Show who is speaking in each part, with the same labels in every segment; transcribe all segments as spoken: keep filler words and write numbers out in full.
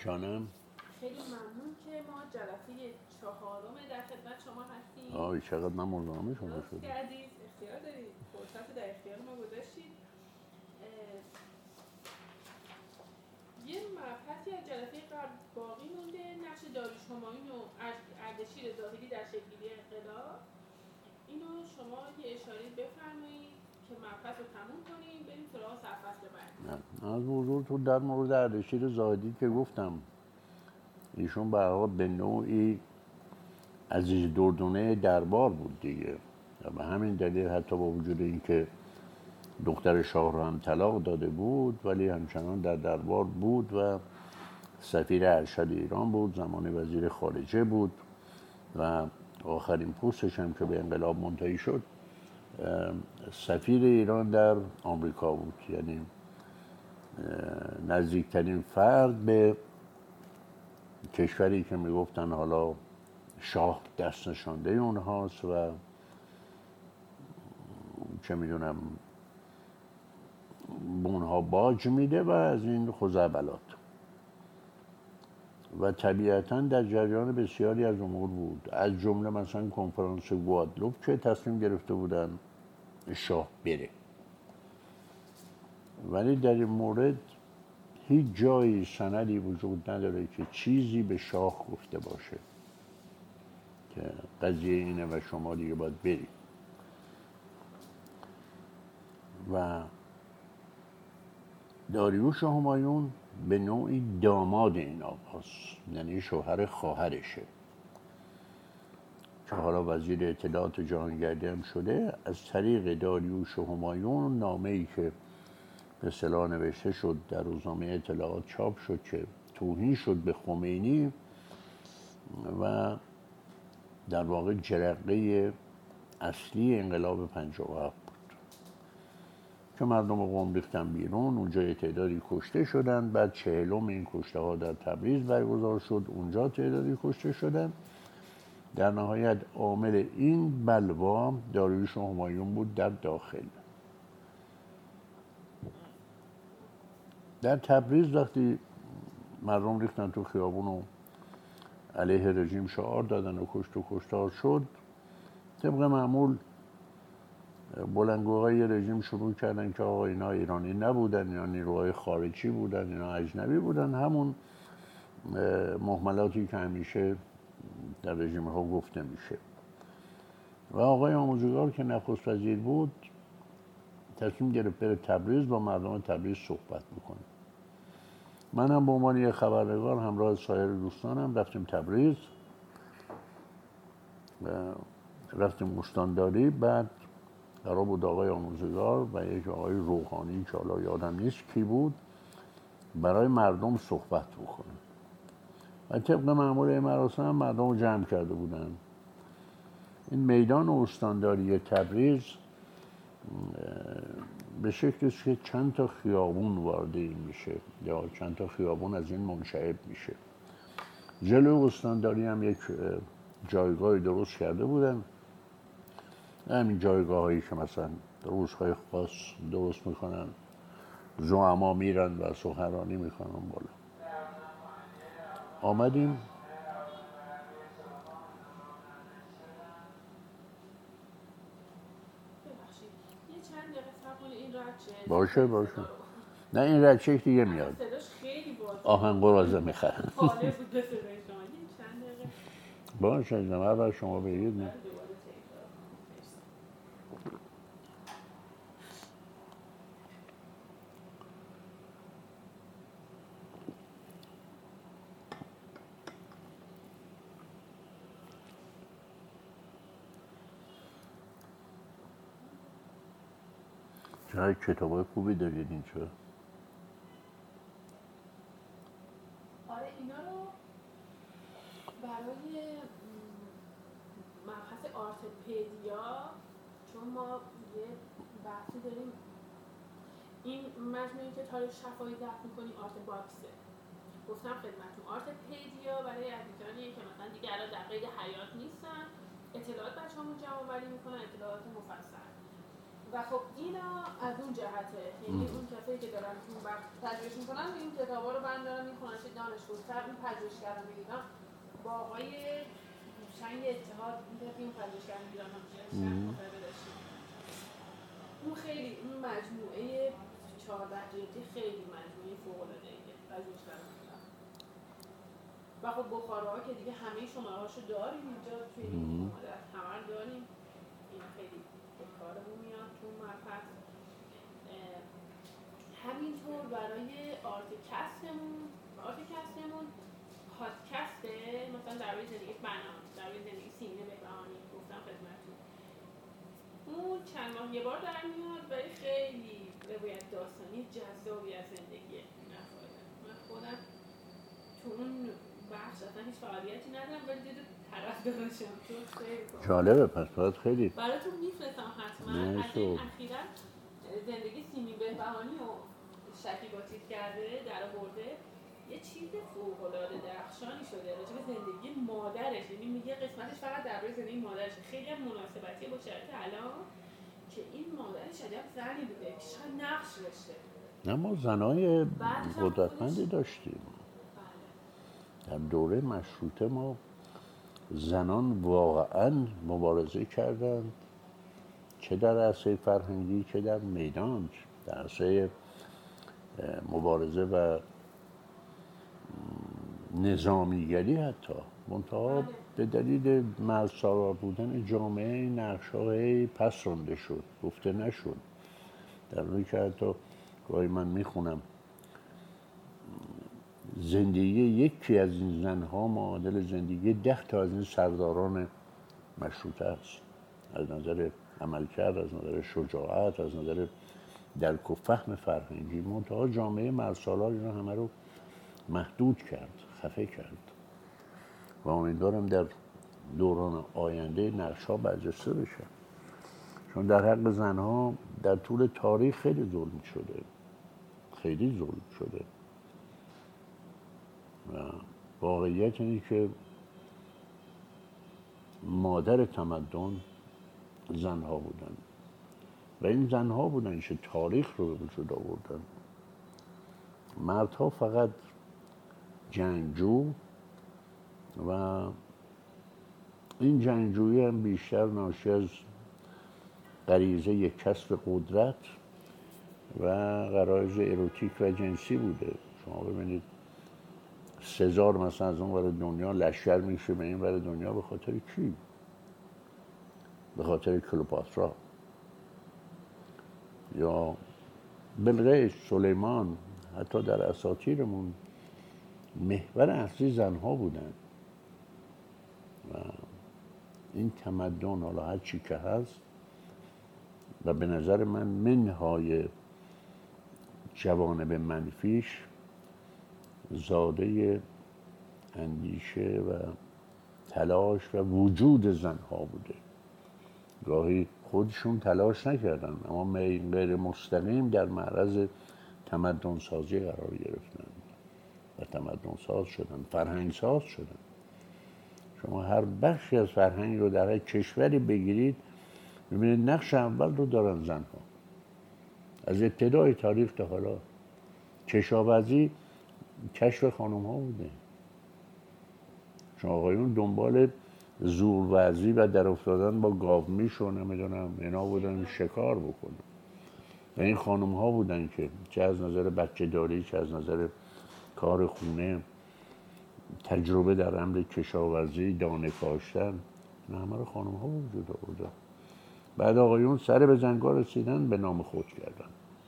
Speaker 1: جانم.
Speaker 2: خیلی ممنون که ما جلسه چهارم در خدمت شما هستیم.
Speaker 1: آه چقدر من مزاحم شما
Speaker 2: لطف
Speaker 1: شدم.
Speaker 2: کردید، اختیار دارید، فرصت در اختیار ما گذاشتید. یه مبحثی از جلسه قبل باقی مونده، نقش داریوش همایون و اردشیر زاهدی در شکل‌گیری انقلاب. اینو شما یه اشاره بفرمایید که مبحث رو تموم کنیم، بریم سراغ سرفصل بعد.
Speaker 1: از حضور تو در مورد اردشیر زاهدی که گفتم، ایشون به هر حال به نوعی عزیز دردونه دربار بود دیگه، و به همین دلیل حتی با وجود اینکه دختر شاه رو هم طلاق داده بود ولی همچنان در دربار بود و سفیر ارشد ایران بود، زمان وزیر خارجه بود و آخرین پستش هم که به انقلاب منتهی شد سفیر ایران در آمریکا بود. یعنی نزدیکترین فرد به کشوری که میگفتن حالا شاه دست نشانده اونهاست و چه میدونم به اونها باج میده و از این خزعبلات. و طبیعتاً در جریان بسیاری از امور بود، از جمله مثلا کنفرانس گوادلوپ که تصمیم گرفته بودن شاه بره، ولی در این مورد هیچ جایی سندی وجود نداره که چیزی به شاه گفته باشه که قضیه اینه و شما دیگه باید بری. و داریوش همایون به نوعی داماد این آقاست، یعنی شوهر خواهرشه که حالا وزیر اطلاعات جهانگردی هم شده. از طریق داریوش همایون نامه‌ای که به اصطلاح نوشته شد در روزنامه اطلاعات چاپ شد که توهین شد به خمینی و در واقع جرقه اصلی انقلاب پنجاه و هفت بود که مردم قم ریختن بیرون. اونجا یه تعدادی کشته شدن، بعد چهلم این کشته ها در تبریز برگزار شد، اونجا تعدادی کشته شدن. در نهایت عامل این بلوا داریوش همایون بود در داخل. در تبریز وقتی مردم ریختن تو خیابون و علیه رژیم شعار دادن و کشت و کشتار شد، طبق معمول بلندگوهای رژیم شروع کردن که آقا اینا ایرانی نبودن، اینا نیروهای خارجی بودن، اینا اجنبی بودن، همون مهملاتی که همیشه در رژیم ها گفته میشه. و آقای آموزگار که نخست وزیر بود تصمیم گرفت بره تبریز با مردم تبریز صحبت بکنه. من هم به عنوان یک خبرنگار همراه سایر دوستانم رفتیم تبریز، رفتیم استانداری. بعد قرار بود آقای آموزگار و یک آقای روحانی که حالا یادم نیست کی بود برای مردم صحبت بکنه و طبق معمول مراسم مردم رو جمع کرده بودن. این میدان استانداری تبریز به شکلی که چند تا خیابون وارد این میشه یا چند تا خیابون از این منشعب میشه. جلو استانداری هم یک جایگاهی درست کرده بودن، همین جایگاه هایی که مثلا روزهای خاص درست میکنن، زعما میرن و سخنرانی میکنن بالا. آمدیم باشه باشه نه این رچه دیگه میاد، آهنگ قرازه میخرن. باشه از نمه بر شما بگید. نه چه کتابای خوبی دارید اینجا.
Speaker 2: آره اینا رو برای مبحث آرتپدیا، چون ما یه بحثی داریم این مجموعی که تاریخ شفاهی ضبط می‌کنیم آرت باکسه. گفتم خدمتتون آرتپدیا برای عزیزانی که مثلا دیگه الان در قید حیات نیستن، اطلاعات بچه‌هامون جمع آوری می‌کنن، اطلاعات مفصل. و و خب اینا از اون جهته، یعنی اون کسایی که دارن اون وقت پژوهش میکنن این کتابا رو بردارن میخونن، چه دانشجوتر اون پژوهشگران ایران با آقای هوشنگ اتحاد این که این پژوهشگران ایران هم مصاحبه داشتیم. اون خیلی اون مجموعه چهارده جلدی خیلی مجموعه فوق‌العاده‌ایه پژوهشگران ایران. و خب بخارا که دیگه همه شماره هاشو داریم اینجا توی این مادر همه رو داریم، این خیلی به کارمون میاد تو مبحث. همینطور برای آرتکستمون آرتکستمون پادکسته، مثلا درباره زندگی بنان، درباره زندگی سیمین بهبهانی گفتم خدمتتون، اون چند ماه یه بار در میاد ولی خیلی روایت داستانی جذابی از زندگی نفایه. من خودم تو اون بخش اصلا هیچ فعالیتی ندارم ولی دیده طرف داشتم تو خیلی
Speaker 1: جالبه. پس باید خیلی
Speaker 2: براتون میفرستم حتما. از این اخیراً زندگی سیمین بهبهانی و شکی با چیز کرده در آورده یه چیز فوق‌العاده درخشانی شده راجع به زندگی مادرش، یعنی میگه قسمتش فقط درباره زندگی مادرش، خیلی هم مناسبتی با شرایط الان که این مادرش عجب زنی بوده که چقدر نقش داشته.
Speaker 1: نه ما زنای قدرتمندی داشتیم. در دوره مشروطه ما زنان واقعاً مبارزه کردند، چه در عرصه فرهنگی چه در میدان، در عرصه مبارزه و نظامیگری حتی. منتها به دلیل مرزسالار بودن جامعه این نقش‌ها هی پس رانده شد، گفته نشد. در حالی که حتی گاهی من میخونم زندگی یکی از این زنها معادل زندگی ده تا از این سرداران مشروطه است، از نظر عملکرد، از نظر شجاعت، از نظر درک و فهم فرهنگی. منتها جامعه مرزسالار اینا همه رو محدود کرد، خفه کرد و امیدوارم در دوران آینده نقش‌ها برجسته بشه، چون در حق زنها در طول تاریخ خیلی ظلم شده، خیلی ظلم شده و واقعیت اینه که مادر تمدن زنها بودن و این زنها بودن که تاریخ رو به وجود آوردن. مردها فقط جنگجو و این جنگجویی هم بیشتر ناشی از غریزه یک کسب قدرت و غرایز اروتیک و جنسی بوده. شما ببینید سزار مثلا از اون ور دنیا لشکر میشه به این ور دنیا به خاطر کی؟ به خاطر کلئوپاترا. یا بلقیس، سلیمان، حتی در اساطیرمون محور اصلی زنها بودن و این تمدن حالا هر چی که هست و به نظر من منهای جوانب منفیش زاده اندیشه و تلاش و وجود زنها بوده. گاهی خودشون تلاش نکردن اما غیر مستقیم در معرض تمدن سازی قرار گرفتن و تمدن ساز شدن، فرهنگ ساز شدن. شما هر بخشی از فرهنگ رو در هر کشوری بگیرید ببینید نقش اول رو دارن زنها. از ابتدای تاریخ تا حالا کشاورزی کشف خانم ها بوده. شما آقایون دنبال زورورزی و در افتادن با گاومیش و نمیدونم اینا بودن شکار بکنن و این خانم ها بودن که چه از نظر بچه داری چه از نظر کار خونه، تجربه در امر کشاورزی، دانه کاشتن، نه همه رو خانم ها وجود آوردن. بعد آقایون سر به زنگار رسیدن به نام خود کردن.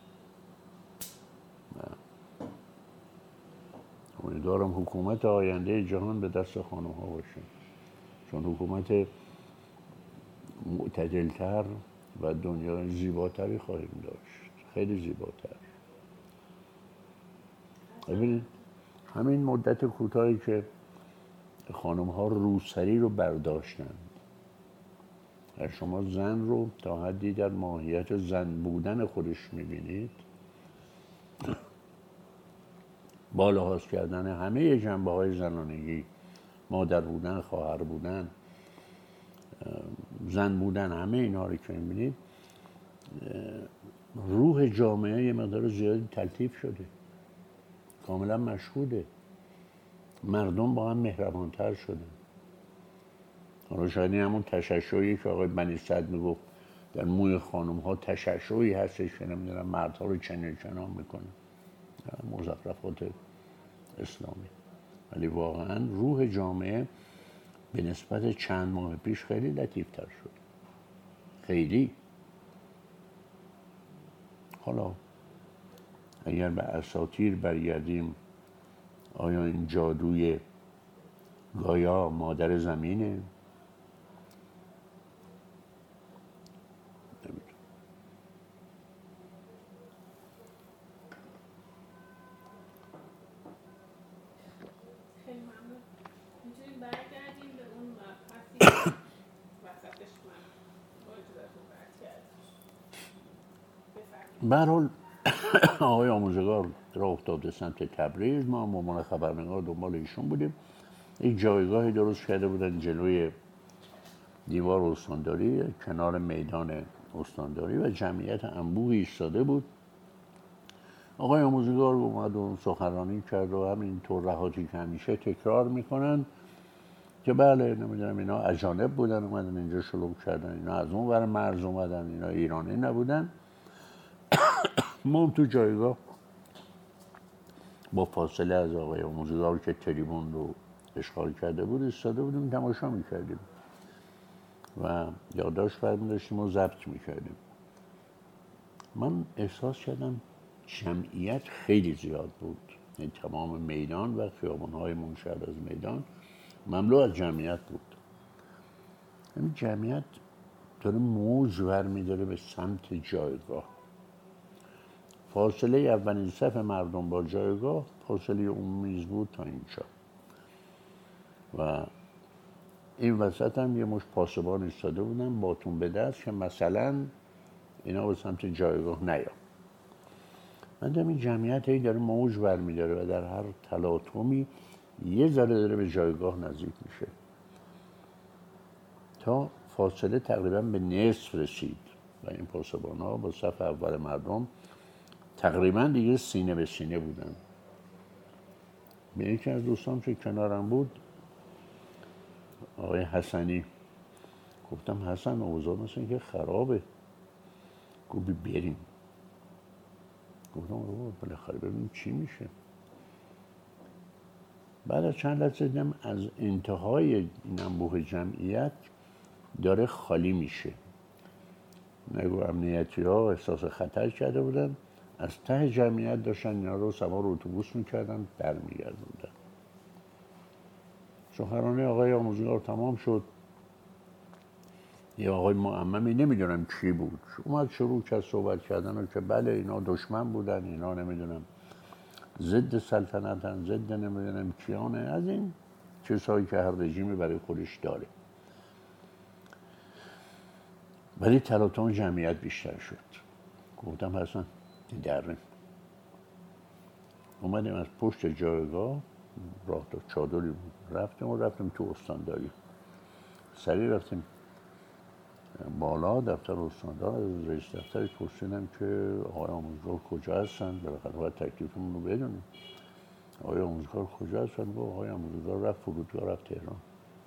Speaker 1: امیدوارم حکومت آینده جهان به دست خانم ها باشه، چون حکومت معتدلتر و دنیا زیباتری خواهیم داشت، خیلی زیباتر. ببینید همین مدت کوتاهی که خانم ها روسری رو برداشتن، اگر شما زن رو تا حدی در ماهیت زن بودن خودش میبینید، بالهاست کردن همه جنبه های زنانگی، مادر بودن، خواهر بودن، زن بودن، همه اینا رو که میبینید روح جامعه یه مقدار زیادی تلطیف شده، کاملا مشهوده، مردم با هم مهربانتر شده. حالا شاید همون تششعی که آقای بنی صدر میگفت در موی خانم ها تششعی هستش که نمیدونم مردها رو چنین چنان میکنه، مزخرفات اسلامی. ولی واقعا روح جامعه به نسبت چند ماه پیش خیلی لطیفتر شد، خیلی. حالا اگر به اساطیر برگردیم، آیا این جادوی گایا مادر زمینه؟
Speaker 2: خیلی ممنون. میتونیم برگردیم به اون مبحثی وسطش من با اجازهتون قطع کردم. بفرمایید.
Speaker 1: به هر حال آقای آموزگار را افتاده سمت تبریز، ما هم عنوان خبرنگار دنبال ایشون بودیم. یک جایگاهی درست کرده بودن جلوی دیوار استانداری کنار میدان استانداری و جمعیت انبوهی ایستاده بود. آقای آموزگار اومد و سخنرانی کرد و همین ترهاتی که همیشه تکرار میکنن که بله نمیدونم اینا اجانب بودن اومدن اینجا شلوغ کردن، اینا از اون ور مرز اومدن، اینا ایرانی نبودن. ما هم تو جایگاه با فاصله از آقای آموزگار که تریبون رو اشغال کرده بود ایستاده بودیم، تماشا میکردیم و یادداشت برمی‌داشتیم و ضبط میکردیم. من احساس کردم جمعیت خیلی زیاد بود، این تمام میدان و خیابان‌های منشأ از میدان مملو از جمعیت بود. این جمعیت داره موج برمی‌داره به سمت جایگاه. فاصله اولین صف مردم با جایگاه فاصله اون میز بود تا اینجا و این وسط هم یه مش پاسبان ایستاده بودن باتون به دست که مثلا اینا به سمت جایگاه نیام. من دیدم این جمعیت هی داره موج برمی‌داره و در هر تلاطمی یه ذره داره به جایگاه نزدیک میشه تا فاصله تقریبا به نصف رسید و این پاسبان ها با صف اول مردم تقریبا دیگه سینه به سینه بودن. به یکی از دوستان که کنارم بود، آقای حسنی، گفتم حسن اوضاع مثل که خرابه. گفت بریم. گفتم آقا بالاخره ببینیم چی میشه. بعد از چند لحظه دیدم از انتهای این انبوه جمعیت داره خالی میشه. نگو امنیتی ها احساس خطر کرده بودن، از ته جمعیت داشتن اینا رو سوار اتوبوس میکردن در میگردوندن. سخنرانی آقای آموزگار تمام شد. یه آقای معممی نمیدونم کی بود اومد شروع کرد صحبت کردن و که بله اینا دشمن بودن، اینا نمیدونم ضد سلطنتن، ضد نمیدونم کیانه، از این چیزهایی که هر رژیمی برای خودش داره. ولی تلاطم جمعیت بیشتر شد. گفتم حسن درم. اومدیم از پشت جایگاه راه تا چادری رفتیم و رفتیم تو استانداری. سریع رفتیم بالا دفتر استاندار، از رئیس دفتر پرسیدم که آقای آموزگار کجا هستن، بالاخره باید تکلیفمون رو بدونیم. آقای آموزگار کجا هستن؟ گفت آقای آموزگار رفت فرودگاه، رفت تهران.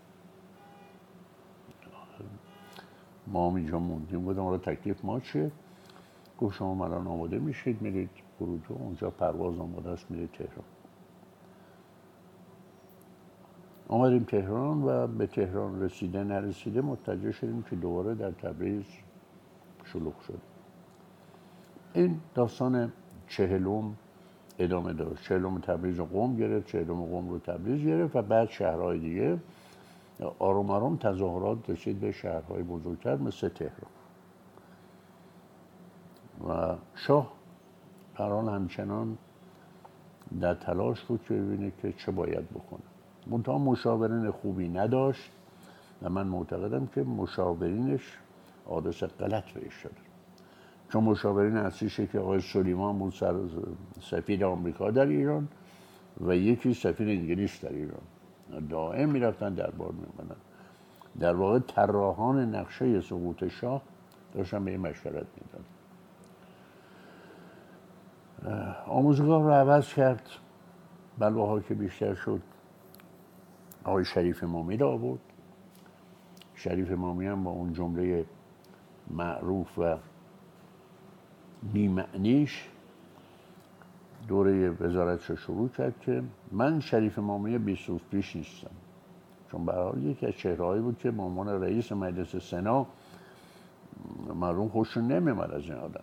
Speaker 1: ما هم اینجا موندیم. بودم آقا تکلیف ما چیه؟ گفت شما الان آماده میشید میرید فرودگاه، اونجا پرواز آماده است میرید تهران. آمدیم تهران و به تهران رسیده نرسیده متوجه شدیم که دوباره در تبریز شلوغ شد. این داستان چهلم ادامه داشت. چهلم تبریز رو قم گرفت، چهلم قم رو تبریز گرفت و بعد شهرهای دیگه آروم آروم تظاهرات رسید به شهرهای بزرگتر مثل تهران. و شاه هر حال همچنان در تلاش بود که ببینه که چه باید بکنه. منتها مشاورین خوبی نداشت و من معتقدم که مشاورینش آدرس غلط بهش شد. چون مشاورین اصلیشه که آقای سلیمان بود سفیر آمریکا در ایران و یکی سفیر انگلیس در ایران، دائم میرفتن دربار میمونن. در واقع طراحان نقشه سقوط شاه داشتن به این مشورت میدن. آموزگار رو عوض کرد. بلواها که بیشتر شد آقای شریف امامی رو آورد. شریف امامی هم با اون جمله معروف و بی‌معنیش دوره وزارتش رو شروع کرد که من شریف امامی بیست روز پیش نیستم، چون به هر حال یکی از چهرهایی بود که به عنوان رئیس مجلس سنا مردم خوششون نمی‌آمد از این آدم.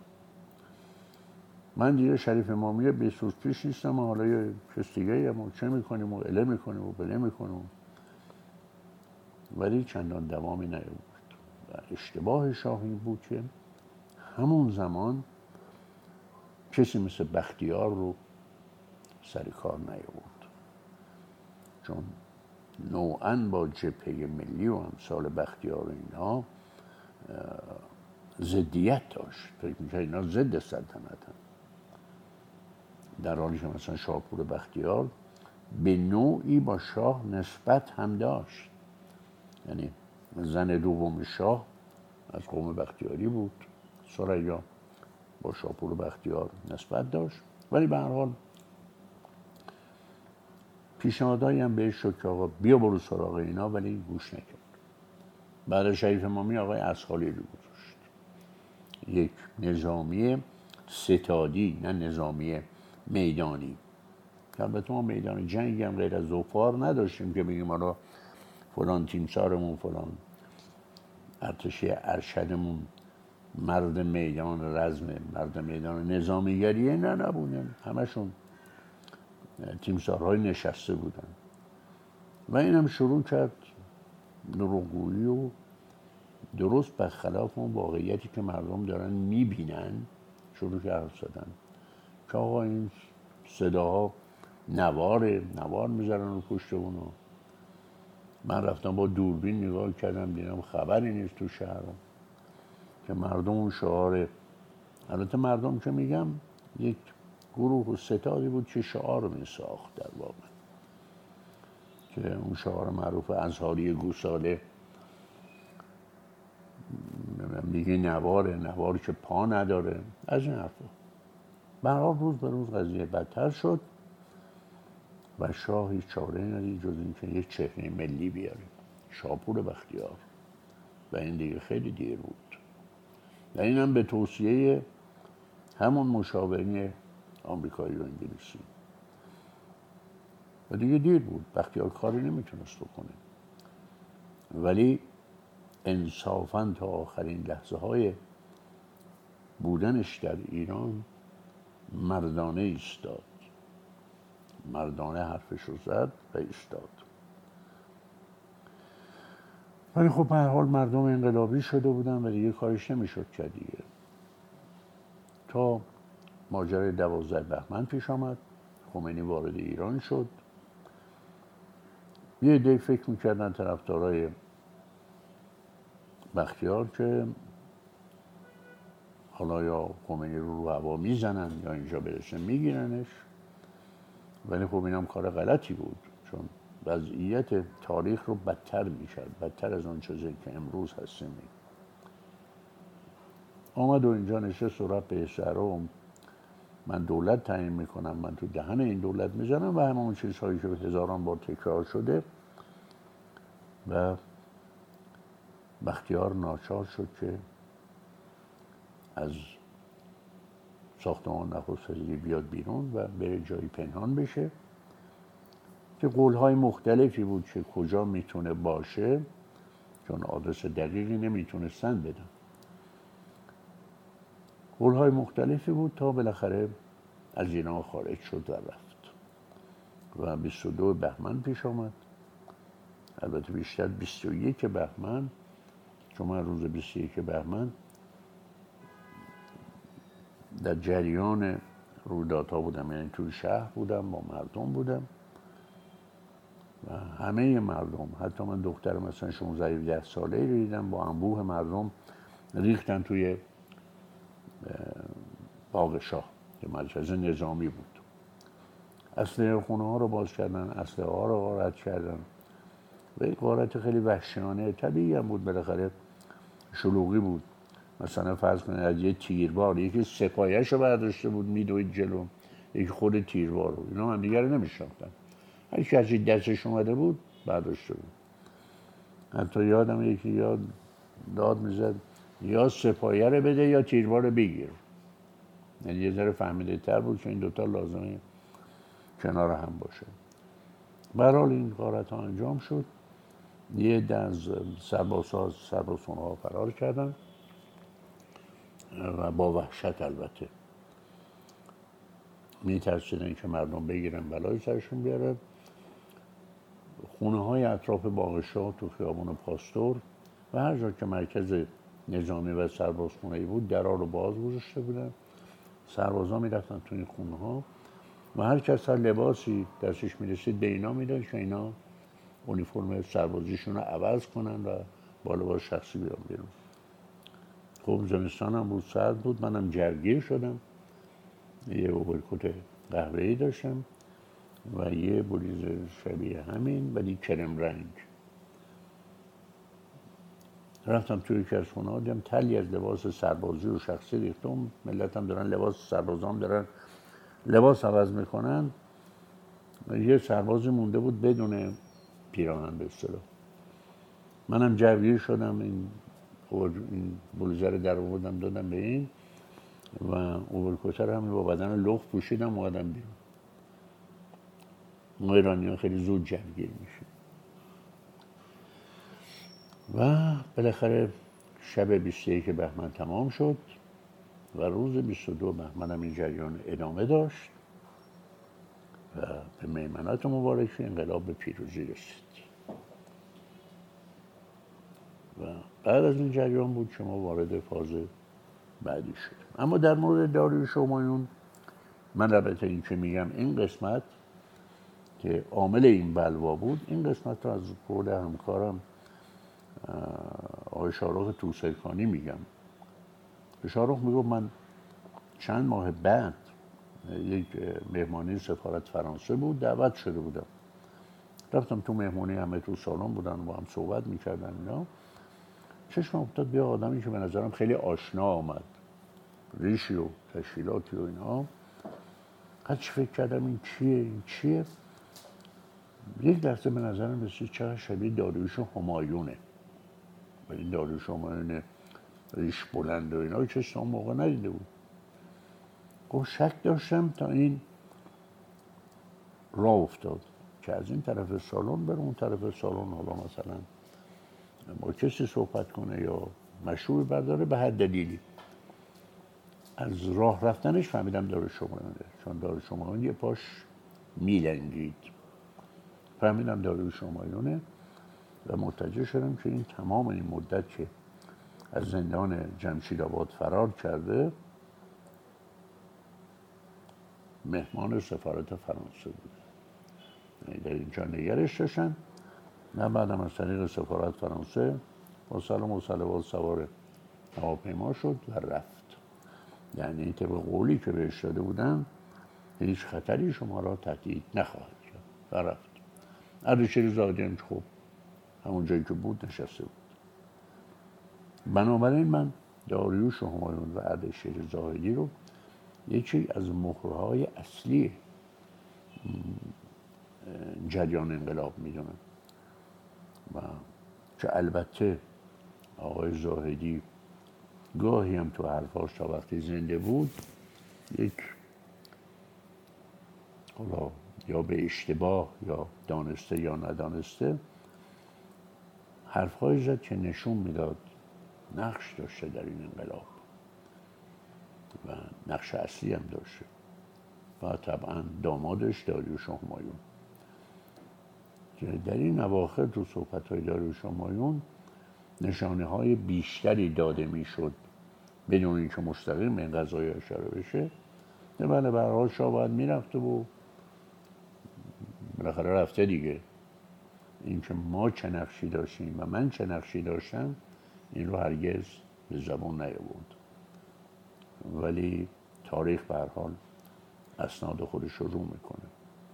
Speaker 1: من دیگه شریف امامی بیست روز پیش نیستم، حالا یه کس دیگه هم چه میکنیم و اله میکنیم و بله میکنیم، ولی چندان دوامی نیاورد. و اشتباه شاهی بود که همون زمان کسی مثل بختیار رو سر کار نیاورد، چون نوعاً با جبهه ملی و امثال بختیار و اینا ضدیت داشت. فکر می‌کرد اینا ضد سلطنتن، در حالی که مثلا شاپور بختیار به نوعی با شاه نسبت هم داشت. یعنی زن دوم شاه از قوم بختیاری بود، ثریا با شاپور بختیار نسبت داشت، ولی به هر حال پیشنهادایی هم بهش شد که آقا بیا برو سراغ اینا، ولی گوش نکرد. بعد شریف امامی آقای اصحالی رو گذاشت، یک نظامی ستادی، نه نظامی میدانی. البته ما میدان جنگی هم غیر از ظفار نداشتیم که بگیم حالا فلان تیمسارمون، فلان ارتشی ارشدمون مرد میدان رزم، مرد میدان نظامیگریه، نه نبودن، همشون تیمسارهای نشسته بودن. و اینم شروع کرد دروغگویی و درست برخلاف اون واقعیتی که مردم دارن میبینن شروع کرد حرف زدن که آقا این صداها نواره، نوار میذارن رو پشت اونو. من رفتم با دوربین نگاه کردم، دیدم خبری نیست تو شهر که مردم اون شعار، البته مردم که میگم یک گروه و ستادی بود که شعار رو میساخت در واقع، که اون شعار معروف ازهاری گوساله میگه نواره، نوار که پا نداره، از این حرفا. به هر حال روز به روز قضیه بدتر شد و شاه هیچ چاره ندید جز اینکه یک چهره ملی بیاره، شاپور بختیار، و این دیگه خیلی دیر بود. و اینم به توصیه همون مشاورین آمریکایی و انگلیسی، و دیگه دیر بود، بختیار کاری نمیتونست بکنه. ولی انصافاً تا آخرین لحظه های بودنش در ایران مردانه ایستاد، مردانه حرفش رو زد و ایستاد. ولی خب به هر حال مردم انقلابی شده بودن و دیگه کارش نمیشد کرد دیگه. تا ماجرای دوازده بهمن پیش آمد، خمینی وارد ایران شد. یه عده فکر میکردن طرفدارای بختیار که حالا یا خمینی رو رو هوا میزنن یا اینجا برسه میگیرنش، ولی خب اینم کار غلطی بود، چون وضعیت تاریخ رو بدتر میکرد، بدتر از اون چیزی که امروز هستیم. آمد و اینجا نشست و رفت به صحرا، من دولت تعیین میکنم، من تو دهن این دولت میزنم و همون چیزهایی که هزاران بار تکرار شده. و بختیار ناچار شد که از ساختمان نخست وزیری بیاد بیرون و بره جایی پنهان بشه که قولهای مختلفی بود که کجا میتونه باشه، چون آدرس دقیقی نمیتونستن بدن. قولهای مختلفی بود تا بالاخره از ایران خارج شد و رفت. و بیست و دو بهمن پیش آمد، البته بیشتر بیست و یک بهمن، چون من روز بیست و یک بهمن در جریان رویدادها بودم، یعنی توی شهر بودم، با مردم بودم و همه مردم، حتی من دختر مثلا شانزده هفده ساله رو دیدم با انبوه مردم ریختن توی باغ شاه که مرکز نظامی بود. اسلحه خونه ها رو باز کردن، اسلحه ها رو غارت کردن و یک غارت خیلی وحشیانه. طبیعی هم بود، بالاخره شلوغی بود. مثلا فرض کنید از یه تیربار یکی سپایش رو برداشته بود میدوید جلو، یکی خود تیروار بود. اینا هم دیگه رو نمیشناختن. هر کی از دستش اومده بود برداشته بود. حتی یادم یکی یاد داد میزد یا سپایه رو بده یا تیروار رو بگیر. یعنی یه ذره فهمیده تر بود که این دوتا لازمه کنار هم باشه. برحال این غارت ها انجام شد. یه عده از سربازها سربازخونه ها فرار کردن و با وحشت البته میترسیدن که مردم بگیرن بلای سرشون بیاره. خونه های اطراف باغشاه تو خیابان پاستور و هر جا که مرکز نظامی و سربازخونه بود درها رو باز گذاشته بودن. سربازا میرفتن تو این خونه ها و هر کس هر لباسی دستش میرسید به اینا میداد که اینا اونیفرم سربازیشون رو عوض کنن و با لباس شخصی بیان بیرون. خب زمستان هم بود، سرد بود، منم جرگیر شدم. یه اوورکوت قهوه‌ای داشتم و یه بلیز شبیه همین ولی کرم رنگ. رفتم توی یکی از خونه‌ها دیدم تلی از لباس سربازی و شخصی ریختم. ملت هم دارن لباس سربازام دارن لباس عوض میکنن. یه سربازی مونده بود بدون پیراهن به اصطلاح. منم جوگیر شدم، این این بلوزه رو در آوردم دادم به این و اوورکوت رو هم با بدن لخت پوشیدم و اومدم بیرون. ما ایرانی‌ها خیلی زود جوگیر میشیم. و بالاخره شب بیست و یک بهمن تمام شد و روز بیست و دو بهمن هم این جریان ادامه داشت و به میمنت مبارک انقلاب به پیروزی رسید. و بعد از این جریان بود که ما وارد فاز بعدی شدیم. اما در مورد داریوش همایون من البته این که میگم این قسمت که عامل این بلوا بود، این قسمت رو از قول همکارم آقای شارخ توسرکانی میگم. شارخ میگفت من چند ماه بعد یک مهمانی سفارت فرانسه بود، دعوت شده بودم. رفتم تو مهمانی، همه تو سالن بودن با هم صحبت میکردن اینا. چشم افتاد به آدمی که به نظرم خیلی آشنا آمد، ریشی و تشکیلاتی و اینا. هرچی فکر کردم این چیه این چیه یک لحظه به نظرم رسید چقدر شبیه داریوش همایونه. ولی داریوش همایون ریش بلند و اینا چشم اون موقع ندیده بود. گفت شک داشتم تا این راه افتاد که از این طرف سالن بره اون طرف سالن، حالا مثلا با کسی صحبت کنه یا مشروع برداره به هر دلیلی. از راه رفتنش فهمیدم داریوش همایونه، چون داریوش همایون یه پاش میلنگید. فهمیدم داریوش همایونه و متوجه شدم که این تمام این مدت که از زندان جمشیدآباد فرار کرده مهمان سفارت فرانسه بود. در اینجا نگرش داشتن و بعدم از طریق سفارت فرانسه با سلام و صلوات سوار هواپیما شد و رفت. یعنی طبق قولی که بهش داده بودن هیچ خطری شما را تهدید نخواهد کرد و رفت. اردشیر زاهدی هم خب همون جایی که بود نشسته بود. بنابراین من داریوش همایون و اردشیر زاهدی رو یکی از مهرهای اصلی جریان انقلاب میدونم و که البته آقای زاهدی گاهی هم تو حرفاش تا وقتی زنده بود یک حالا یا به اشتباه یا دانسته یا ندانسته حرفهایی زد که نشون میداد نقش داشته در این انقلاب و نقش اصلی هم داشته و طبعا دامادش داریوش همایون که در این اواخر تو صحبت‌های داریوش همایون نشانه های بیشتری داده میشد بدون اینکه مستقیم این قضایی اشاره بشه. بله به هر حال شاه باید میرفته و بالاخره رفته دیگه. اینکه ما چه نقشی داشتیم و من چه نقشی داشتم این رو هرگز به زبان نیاورد، ولی تاریخ به هر حال اسناد خودش رو رو میکنه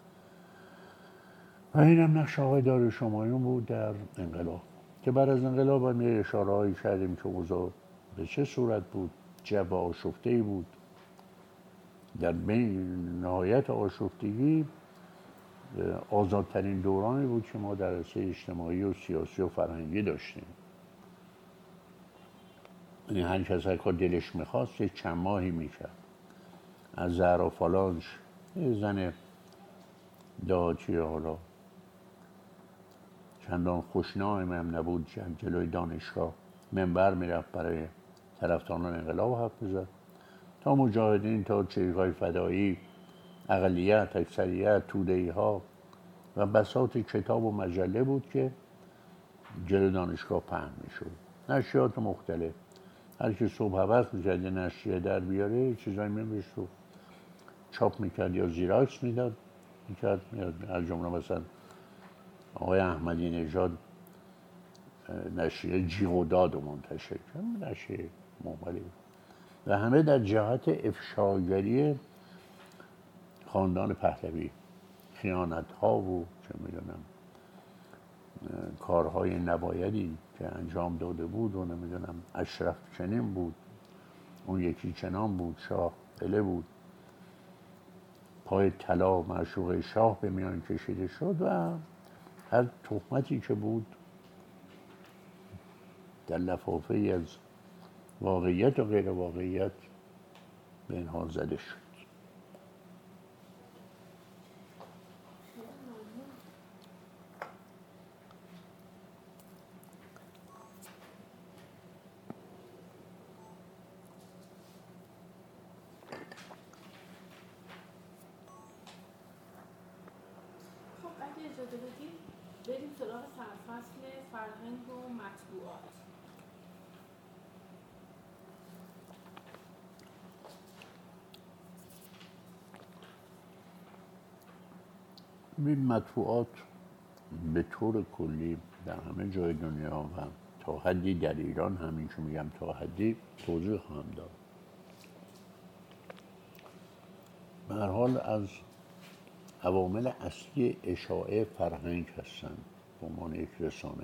Speaker 1: و اینم نقش آقای داریوش همایون بود در انقلاب که بعد از انقلاب هم یه اشاره هایی کردیم که اوضاع به چه صورت بود. جو آشفته‌ای بود در بین نهایت آشفتگی آزادترین دورانی بود که ما در عرصه اجتماعی و سیاسی و فرهنگی داشتیم. یعنی هر کس هر کار دلش میخواست یک چند ماهی میکرد. از زهرا فالانش یه زن داعیه حالا چندان خوشنایم هم نبود، جلوی دانشگاه منبر میرفت برای طرفداران انقلاب حرف میزد، تا مجاهدین، تا چریک‌های فدایی، اقلیت، اکثریت، توده‌ای ها و بساط کتاب و مجله بود که جلوی دانشگاه پهن میشد. نشریات مختلف، هر کی صبح حوض میکرد یه نشریه در بیاره چیزایی می‌نوشت و چاپ میکرد یا زیراکس میداد میکرد. از جمله مثلا آقای احمدی نژاد نشریه جیغ و داد رو منتشر کرد، نشریه مهملی بود و همه در جهت افشاگری خاندان پهلوی، خیانت ها و چه میدونم کارهای نبایدی که انجام داده بود و نمیدونم اشرف چنین بود، اون یکی چنان بود، شاه اله بود، پای طلا معشوقه شاه به میان کشیده شد و هر تهمتی که بود در لفافه ای از واقعیت و غیر واقعیت به اینها زده شد.
Speaker 2: خب اگه اجازه بدید بریم سراغ سرفصل فرهنگ و مطبوعات.
Speaker 1: این مطبوعات به طور کلی در همه جای دنیا و تا حدی در ایران، همین که میگم تا حدی توضیح خواهم داد، به هر حال از عوامل اصلی اشاعه فرهنگ هستند به عنوان یک رسانه.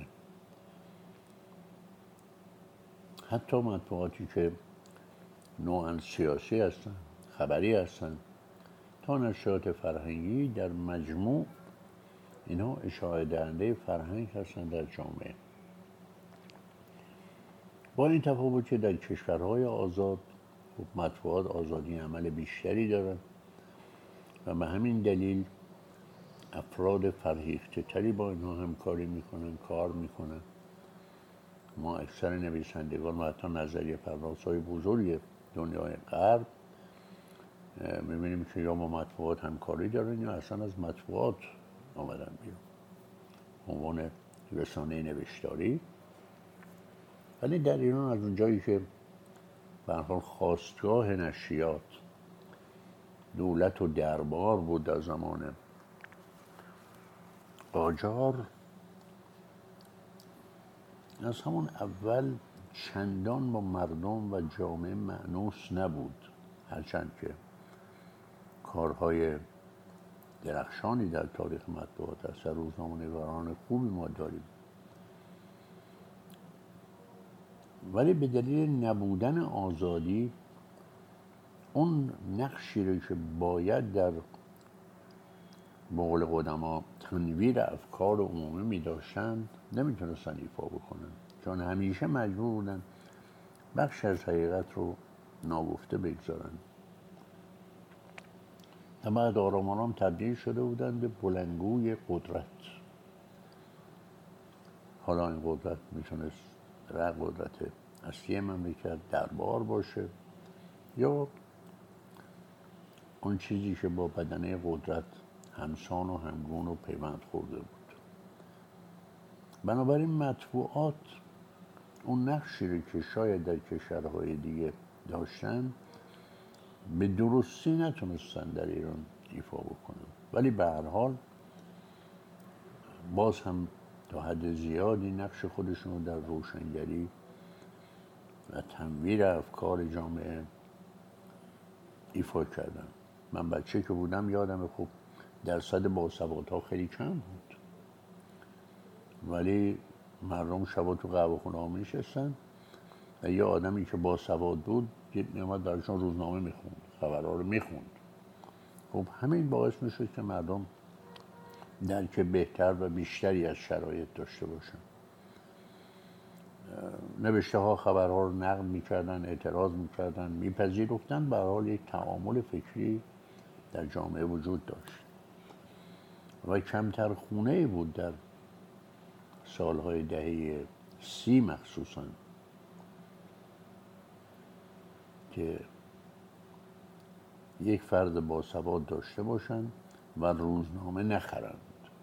Speaker 1: حتی مطبوعاتی که نوعاً سیاسی هستند، خبری هستند، تا نشریات فرهنگی، در مجموع اینها اشاعه دهنده فرهنگ هستند در جامعه. با این تفاوت که در کشورهای آزاد مطبوعات آزادی عمل بیشتری دارند و به همین دلیل افراد فرهیخته تری با اینها همکاری میکنن، کار میکنن. ما اکثر نویسندگان و حتی نظریه پردازهای بزرگ دنیای غرب میبینیم که یا با مطبوعات همکاری دارن یا اصلا از مطبوعات آمدن بیرون عنوان رسانه نوشتاری. ولی در ایران از اونجایی که به هر حال خواستگاه نشریات دولت و دربار بود در زمان قاجار، از همون اول چندان با مردم و جامعه مأنوس نبود، هرچند که کارهای درخشانی در تاریخ مطبوعات هست، روزنامه‌نگاران خوبی ما داریم، ولی به دلیل نبودن آزادی اون نقشی رو که باید در بقول قدما تنویر افکار عمومی می داشتند نمیتونستن ایفا بکنن، چون همیشه مجبور بودن بخش از حقیقت رو ناگفته بگذارن. و بعد آرام آرام تبدیل شده بودن به بلندگوی قدرت. حالا این قدرت میتونست در قدرت اصلی مملکت دربار باشه یا اون چیزی که با بدنه قدرت همسان و همگون و پیوند خورده بود. بنابراین مطبوعات اون نقشی رو که شاید در کشورهای دیگه داشتن به درستی نتونستن در ایران ایفا بکنن، ولی به هر حال باز هم تا حد زیادی نقش خودشون رو در روشنگری و تنویر افکار جامعه ایفا کردن. من بچه که بودم یادم خوب درصد باسوادها خیلی کم بود، ولی مردم شبا تو قهوه‌خونه ها میشستن و یه آدمی که باسواد بود میامد براشون روزنامه میخوند، خبرها رو میخوند. خب همین باعث میشد که مردم درک بهتر و بیشتری از شرایط داشته باشن. نوشته ها خبرها رو نقد میکردن، اعتراض میکردن، میپذیرفتن. به هر حال یک تعامل فکری در جامعه وجود داشت و کمتر خونه بود در سالهای دهه سی مخصوصا که یک فرد باسواد داشته باشند و روزنامه نخرند.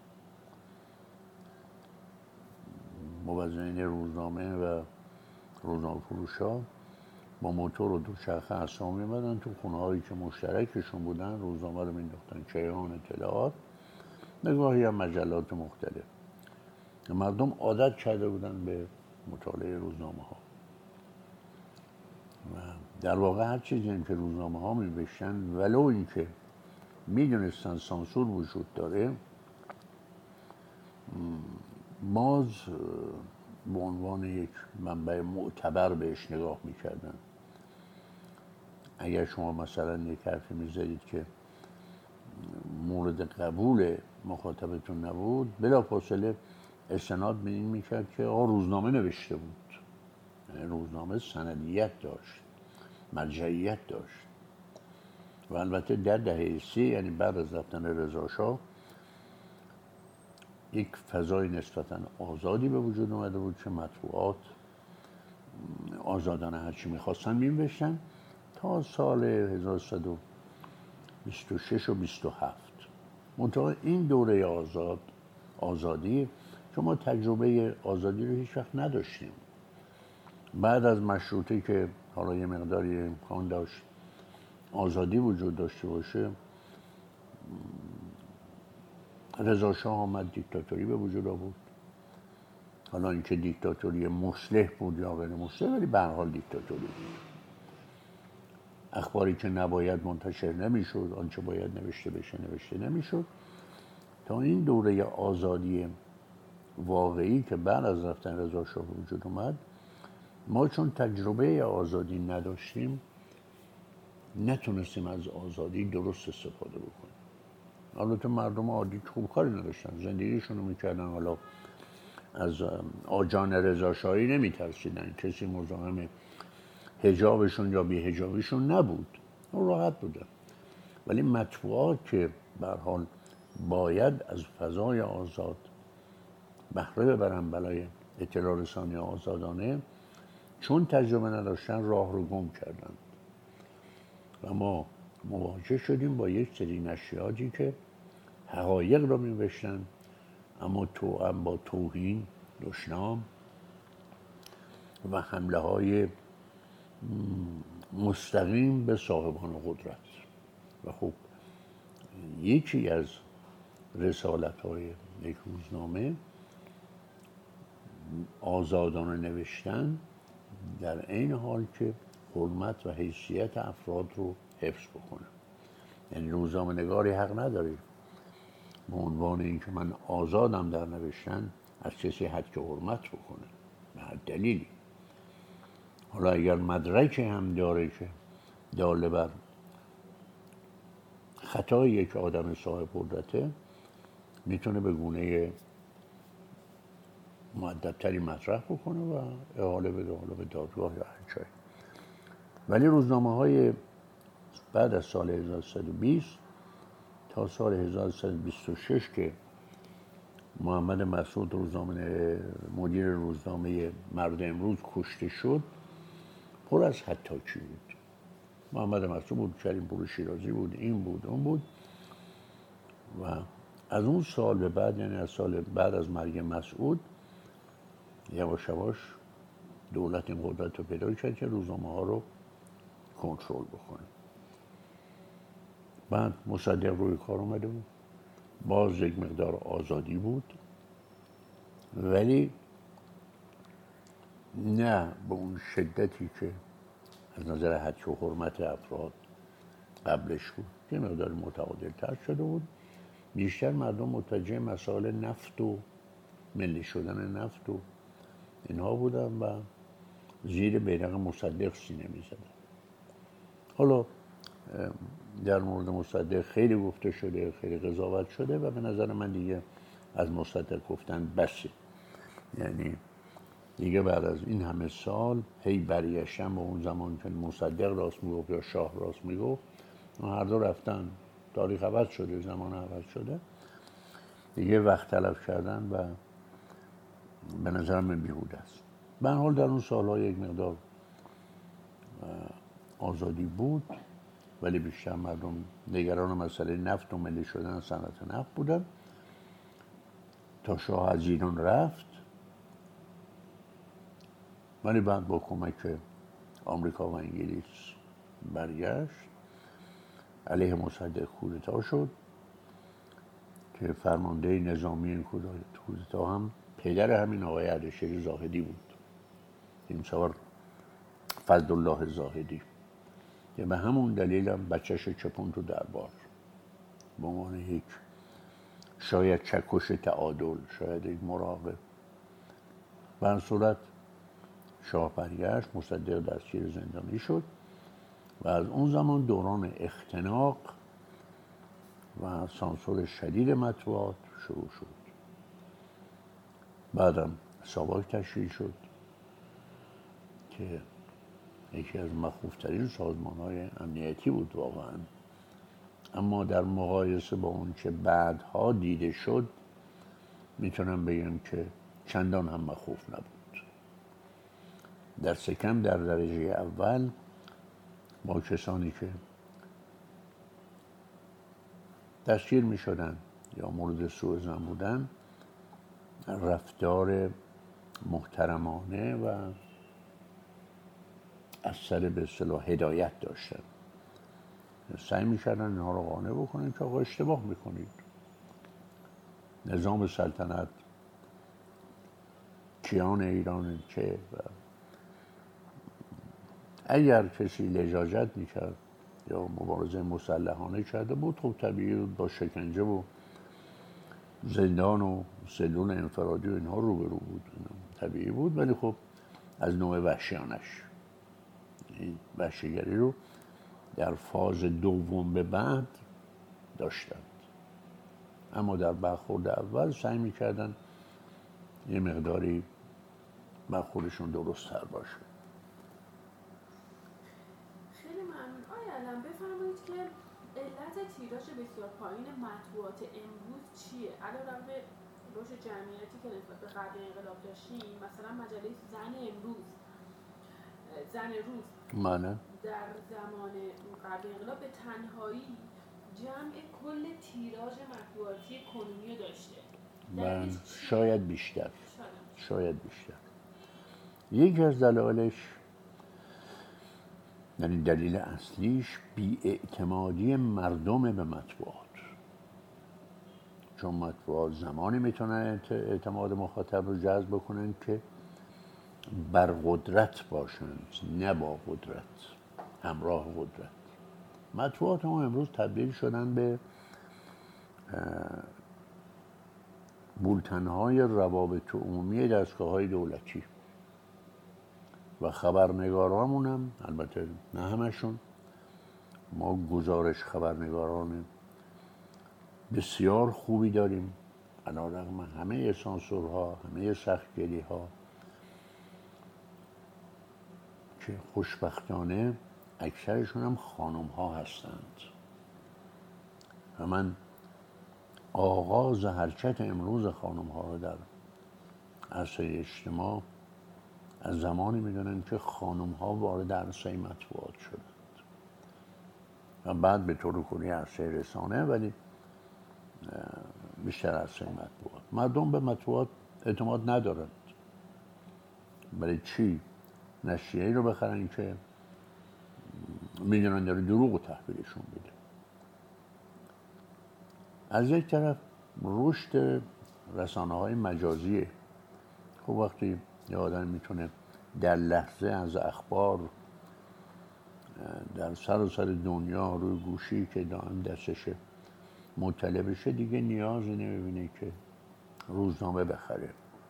Speaker 1: موظفین روزنامه و روزنامه فروشا با موتور و دوچرخه اصلا می‌آمدن تو خونه هایی که مشترکشون بودن، روزنامه رو مینداختن، کیهان اطلاعات، نگاهی هم مجلات مختلف. مردم عادت کرده بودن به مطالعه روزنامه ها و در واقع هر چیزی هم که روزنامه ها می‌نوشتن، ولو اینکه میدونستن سانسور وجود داره، باز به عنوان یک منبع معتبر بهش نگاه میکردن. اگر شما مثلا یک حرفی میزدید که مورد قبول مخاطبتون نبود، بلافاصله استناد به این میکرد که آقا روزنامه نوشته بود. یعنی روزنامه سندیت داشت، مرجعیت داشت. و البته در دهه سی، یعنی بعد از رفتن رضا شاه، یک فضای نسبتاً آزادی به وجود اومده بود که مطبوعات آزادانه هرچی میخواستن می‌نوشتن تا سال هزار و سیصد و بیست و شش و بیست و هفت. منتها این دوره آزاد آزادی شما تجربه آزادی رو هیچ وقت نداشتیم. بعد از مشروطه که حالا یه مقداری امکان داشت آزادی وجود داشته باشه، رضا شاه آمد، دیکتاتوری به وجود آورد. حالا اینکه دیکتاتوری مصلح بود یا غیر مصلح، ولی به هر حال دیکتاتوری بود. اخباری که نباید منتشر نمیشد، آنچه باید نوشته بشه نوشته نمیشد. تا این دوره آزادی واقعی که بعد از رفتن رضا شاه وجود اومد، ما چون تجربه آزادی نداشتیم، نتونستیم از آزادی درست استفاده بکنیم. البته مردم عادی خوب کاری نداشتن، زندگیشون رو میکردن. حالا از آجان رضا شاهی نمیترسیدن، کسی مزاحم حجابشون یا بی حجابشون نبود، اون راحت بودن. ولی مطبوعات که به هر حال باید از فضای آزاد بهره ببرن برای اطلاع رسانی آزادانه، چون تجربه نداشتن راه رو گم کردن و ما مواجه شدیم با یک سری نشریاتی که حقایق رو می‌نوشتن، اما توأم با توهین، دشنام و حمله های مستقیم به صاحبان قدرت. و خب یکی از رسالت های یک روزنامه آزادانه نوشتن، در عین حال که حرمت و حیثیت افراد رو حفظ بکنه. یعنی روزنامه نگاری حق نداره به عنوان اینکه من آزادم در نوشتن از کسی حد که حرمت بکنه به هر دلیلی. حالا اگر مدرک هم داره که داله بر خطای یک آدم صاحب قدرته، میتونه به گونه مؤدب‌تری مطرح بکنه و احاله بده، حالا به دادگاه یا هر جایی. ولی روزنامه های بعد از سال هزار و سیصد و بیست تا سال هزار و سیصد و بیست و شش که محمد مسعود روزنامه مدیر روزنامه مرد امروز کشته شد، پر از حطاکی بود. محمد مسعود بود، کریم پور شیرازی بود، این بود، اون بود. و از اون سال به بعد، یعنی از سال بعد از مرگ مسعود، یواش یواش دولت این قدرت رو پیدا کرد که روزنامه ها رو کنترل بکنه. بعد مصدق روی کار اومده بود، باز یک مقدار آزادی بود، ولی نه به اون شدتی که از نظر حد و حرمت افراد قبلش بود. یه مقدار متعادل تر شده بود. بیشتر مردم متوجه مسائل نفت و ملی شدن نفت و اینها بودن و زیر بیرق مصدق سینه می زدن. حالا در مورد مصدق خیلی گفته شده، خیلی قضاوت شده و به نظر من دیگه از مصدق گفتن بسه. یعنی دیگه بعد از این همه سال هی برگشتن به اون زمان که مصدق راست میگفت یا شاه راست میگفت، هر دو رفتن، تاریخ عوض شده، زمان عوض شده، دیگه وقت تلف کردن و به نظر من بیهوده است. به هر حال در اون سالها یک مقدار آزادی بود، ولی بیشتر مردم نگران مسئله نفت و ملی شدن صنعت نفت بودن تا شاه از ایران رفت. ولی بعد با کمک آمریکا و انگلیس برگشت، علیه مصدق کودتا شد که فرمانده نظامی این کودتا هم پدر همین آقای اردشیر زاهدی بود، تیمسار فضلالله زاهدی، که به همون دلیل هم بچه‌شو چپون تو دربار به عنوان یک شاید چکش تعادل، شاید یک مراقب. به هر صورت شاه برگشت، مصدق دستگیر زندانی شد و از اون زمان دوران اختناق و سانسور شدید مطبوعات شروع شد. بعدم ساواک تشکیل شد که یکی از مخوفترین سازمان‌های امنیتی بود واقعا، اما در مقایسه با اون که بعدها دیده شد میتونم بگم که چندان هم مخوف نبود. در سکم در درجه اول با کسانی که دستگیر می شدن یا مورد سوء ظن بودن رفتار محترمانه و از سر به اصطلاح هدایت داشتن، سعی می کردن اینها رو قانع بکنن که آقا اشتباه میکنید، نظام سلطنت کیان ایران که اگر کسی لجاجت میکرد یا مبارزه مسلحانه کرده بود، خب طبیعی بود با شکنجه و زندان و سلول انفرادی و اینها روبرو بود، طبیعی بود. ولی خب از نوع وحشیانش، این وحشیگری رو در فاز دوم به بعد داشتند، اما در برخورد اول سعی میکردن یه مقداری برخوردشون درست تر باشه.
Speaker 2: خیلی ممنون. آیا علم بفرمایید که علت تیراژ بسیار پایین مطبوعات امروز چیه؟ علیرغم رشد جمعیتی که نسبت به قبل انقلاب داشتیم، مثلا مجله زن امروز، زن روز
Speaker 1: معنی؟
Speaker 2: در زمان قبل انقلاب به تنهایی جمع کل تیراژ مطبوعاتی کنونی داشته.
Speaker 1: من شاید بیشتر شاید بیشتر یکی از دلایلش، یعنی دلیل اصلیش، بی‌اعتمادی مردم به مطبوعات. چون مطبوعات زمانی میتونن اعتماد مخاطب رو جذب بکنن که بر قدرت باشند، نه با قدرت، همراه قدرت. مطبوعات ما امروز تبدیل شدن به بولتن‌های روابط عمومی دستگاه‌های دولتی و خبرنگارامون هم، البته نه همشون، ما گزارش خبرنگاران بسیار خوبی داریم علیرغم همه سانسورها، همه سختگیری‌ها، که خوشبختانه اکثرشون هم خانم‌ها هستند. و من آغاز حرکت امروز خانم‌ها رو در عرصه اجتماع از زمانی میدونن که خانم‌ها وارد عرصه مطبوعات شدند و بعد به طور کلی عرصه رسانه، ولی بیشتر عرصه مطبوعات. مردم به مطبوعات اعتماد ندارند. برای چی نشریه‌ای رو بخرن که میدونن داره دروغ و تحویلشون میده؟ از یک طرف رشد رسانه‌های مجازیه. خب وقتی یه آدم میتونه در لحظه از اخبار در سراسر دنیا روی گوشی که دائم دستشه مطلع بشه، دیگه نیازی نمیبینه که روزنامه بخره.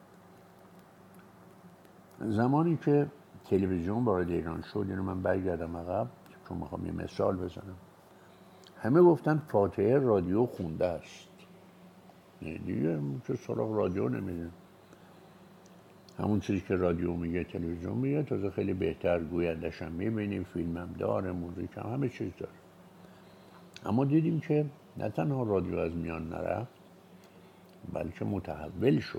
Speaker 1: زمانی که تلویزیون وارد ایران شد، یعنی من برگردم عقب چون میخوام یه مثال بزنم، همه گفتن فاتحه رادیو خونده است. دیگه که سراغ رادیو نمیدیم، همون چیزی که رادیو میگه تلویزیون میگه، تازه خیلی بهتر گویندش هم میبینیم، فیلم هم داره، موزیک هم، همه چیز داره. اما دیدیم که نه تنها رادیو از میان نرفت بلکه متحول شد.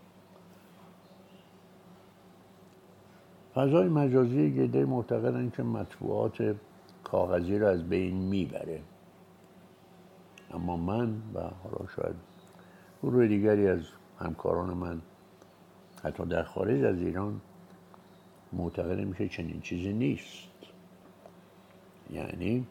Speaker 1: فضای مجازی یه عده معتقدن که مطبوعات کاغذی رو از بین میبره، اما من و حالا شاید گروه دیگری از همکاران من حتی در خارج از ایران معتقدیم که چنین چیزی نیست. یعنی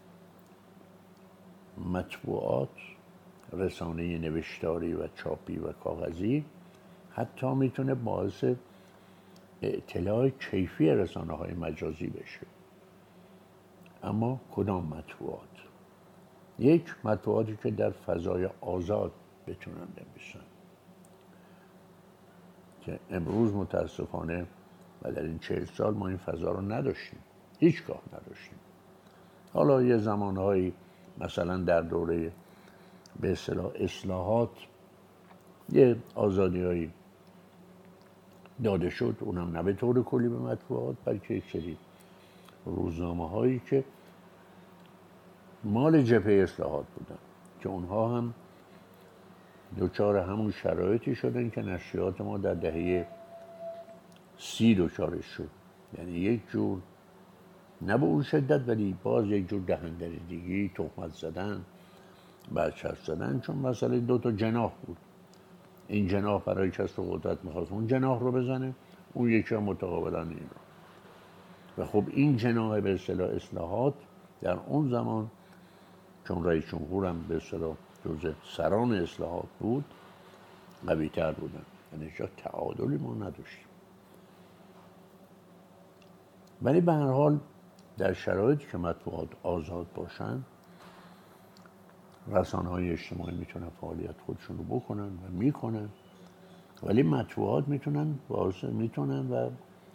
Speaker 1: مطبوعات، رسانه نوشتاری و چاپی و کاغذی حتی میتونه باعث اطلاع کیفی رسانه های مجازی بشه. اما کدام مطبوعات؟ یک، مطبوعاتی که در فضای آزاد بتونن بنویسن که امروز متاسفانه و در این چهل سال ما این فضا رو نداشتیم، هیچگاه نداشتیم. حالا یه زمانهایی مثلا در دوره به اصطلاح اصلاحات یه آزادی‌هایی داده شد، اونم نه به طور کلی به مطبوعات بلکه یک سری روزنامه‌هایی که مال جبهه اصلاحات بودن که اونها هم دوچار همون شرایطی شدن که نشریات ما در دهه سی دوچارش شد. یعنی یک جور نه به اون شدت ولی باز یک جور دهن‌دریدگی، تهمت زدن، برچسب زدن، چون مسئله دو تا جناح بود. این جناح برای کسب قدرت میخواست اون جناح رو بزنه، اون یکی هم متقابلا این رو. و خب این جناح به اصطلاح اصلاحات در اون زمان چون رئیس جمهور هم به اصطلاح جزء سران اصلاحات بود قوی تر بودن، یعنی هیچ تعادلی ما نداشتیم. ولی به هر حال در شرایطی که مطبوعات آزاد باشن، رسانه‌های اجتماعی میتونن فعالیت خودشون رو بکنن و میکنن، ولی مطبوعات میتونن باعث میتونن و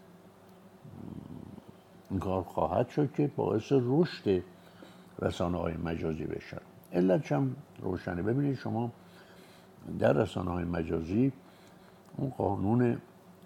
Speaker 1: این کار خواهد شد که باعث رشد رسانه‌های مجازی بشن. علتش هم روشنه. ببینید شما در رسانه‌های مجازی اون قانون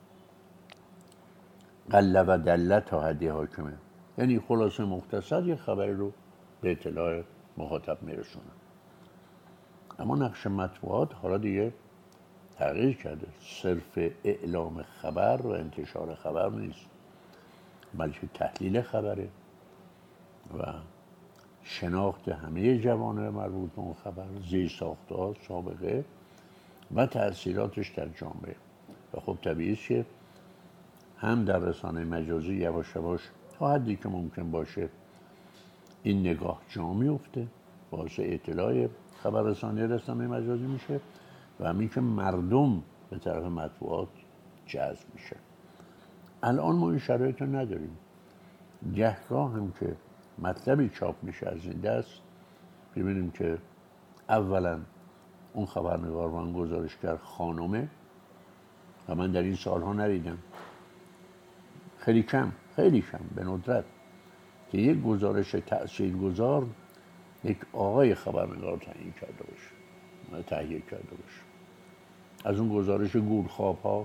Speaker 1: قله و دله تا حدی حاکمه، یعنی خلاصه مختصر یه خبری رو به اطلاع مخاطب میرسونن. اما نقش مطبوعات حالا دیگه تغییر کرده، صرف اعلام خبر و انتشار خبر نیست بلکه تحلیل خبره و شناخت همه جوانب مربوط به اون خبر، زیرساخت‌ها، سابقه و تأثیراتش در جامعه. و خب طبیعیه که هم در رسانه مجازی یواش یواش تا حدی که ممکن باشه این نگاه جا میفته، باعث اطلاع خبررسانی رسانه مجازی میشه و همین که مردم به طرف مطبوعات جذب میشه. الان ما این شرایط رو نداریم. گهگاه هم که مطلبی چاپ میشه از این دست، ببینیم که اولا اون خبرنگار و اون گزارشگر خانومه و من در این سالها ندیدم، خیلی کم خیلی کم به ندرت که یک گزارش تأثیرگذار یک آقای خبرنگار تعیین کرده باشه، تهیه کرده باشه. از اون گزارش گورخواب ها،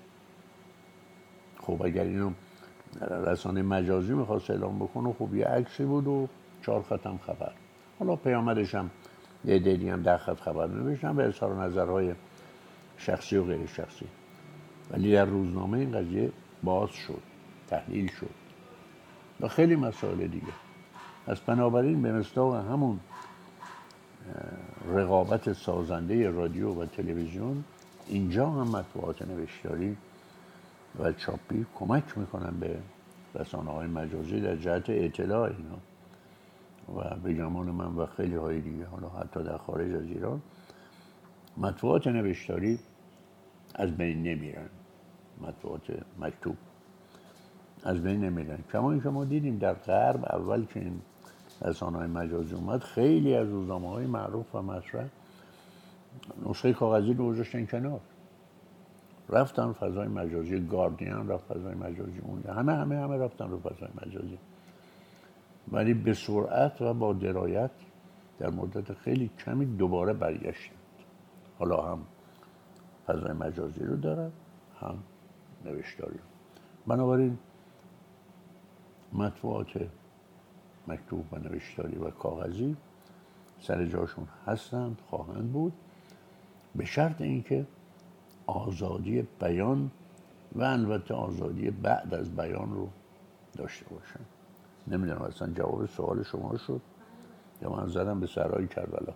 Speaker 1: خب اگر اینو رسانه مجازی میخواست اعلام بکنه، خب یه عکسی بود و چهار خطم خبر، حالا پیامدش هم یه دیدی هم ده خط خبر نوشتن به اظهار نظرهای شخصی و غیر شخصی. ولی در روزنامه این قضیه باز شد، تحلیل شد و خیلی مسائل دیگه. از بنابراین به مصداق همون رقابت سازنده رادیو و تلویزیون، اینجا هم مطبوعات نوشتاری و چاپی کمک میکنن به رسانه‌های مجازی در جهت اطلاع اینا. و به گمان من و خیلی های دیگه، حالا حتی در خارج از ایران، مطبوعات نوشتاری از بین نمیرن، مطبوعات مکتوب از بین نمیرن. کما اینکه ما دیدیم در غرب اول که این رسانه‌های مجازی اومد، خیلی از روزنامه‌های معروف و مطرح نسخه کاغذی رو گذاشتن کنار، رفتن فضای مجازی. گاردین رفت فضای مجازی، اون همه همه همه رفتن رو فضای مجازی. ولی به سرعت و با درایت در مدت خیلی کمی دوباره برگشتند. حالا هم فضای مجازی رو دارن، هم نوشتاری رو. بنابراین مطبوعات مکتوب و نوشتاری و کاغذی سر جاشون هستند، خواهند بود، به شرط اینکه آزادی بیان و البته آزادی بعد از بیان رو داشته باشن. نمیدونم اصلا جواب سوال شما شد یا من زدم به سرای کربلا.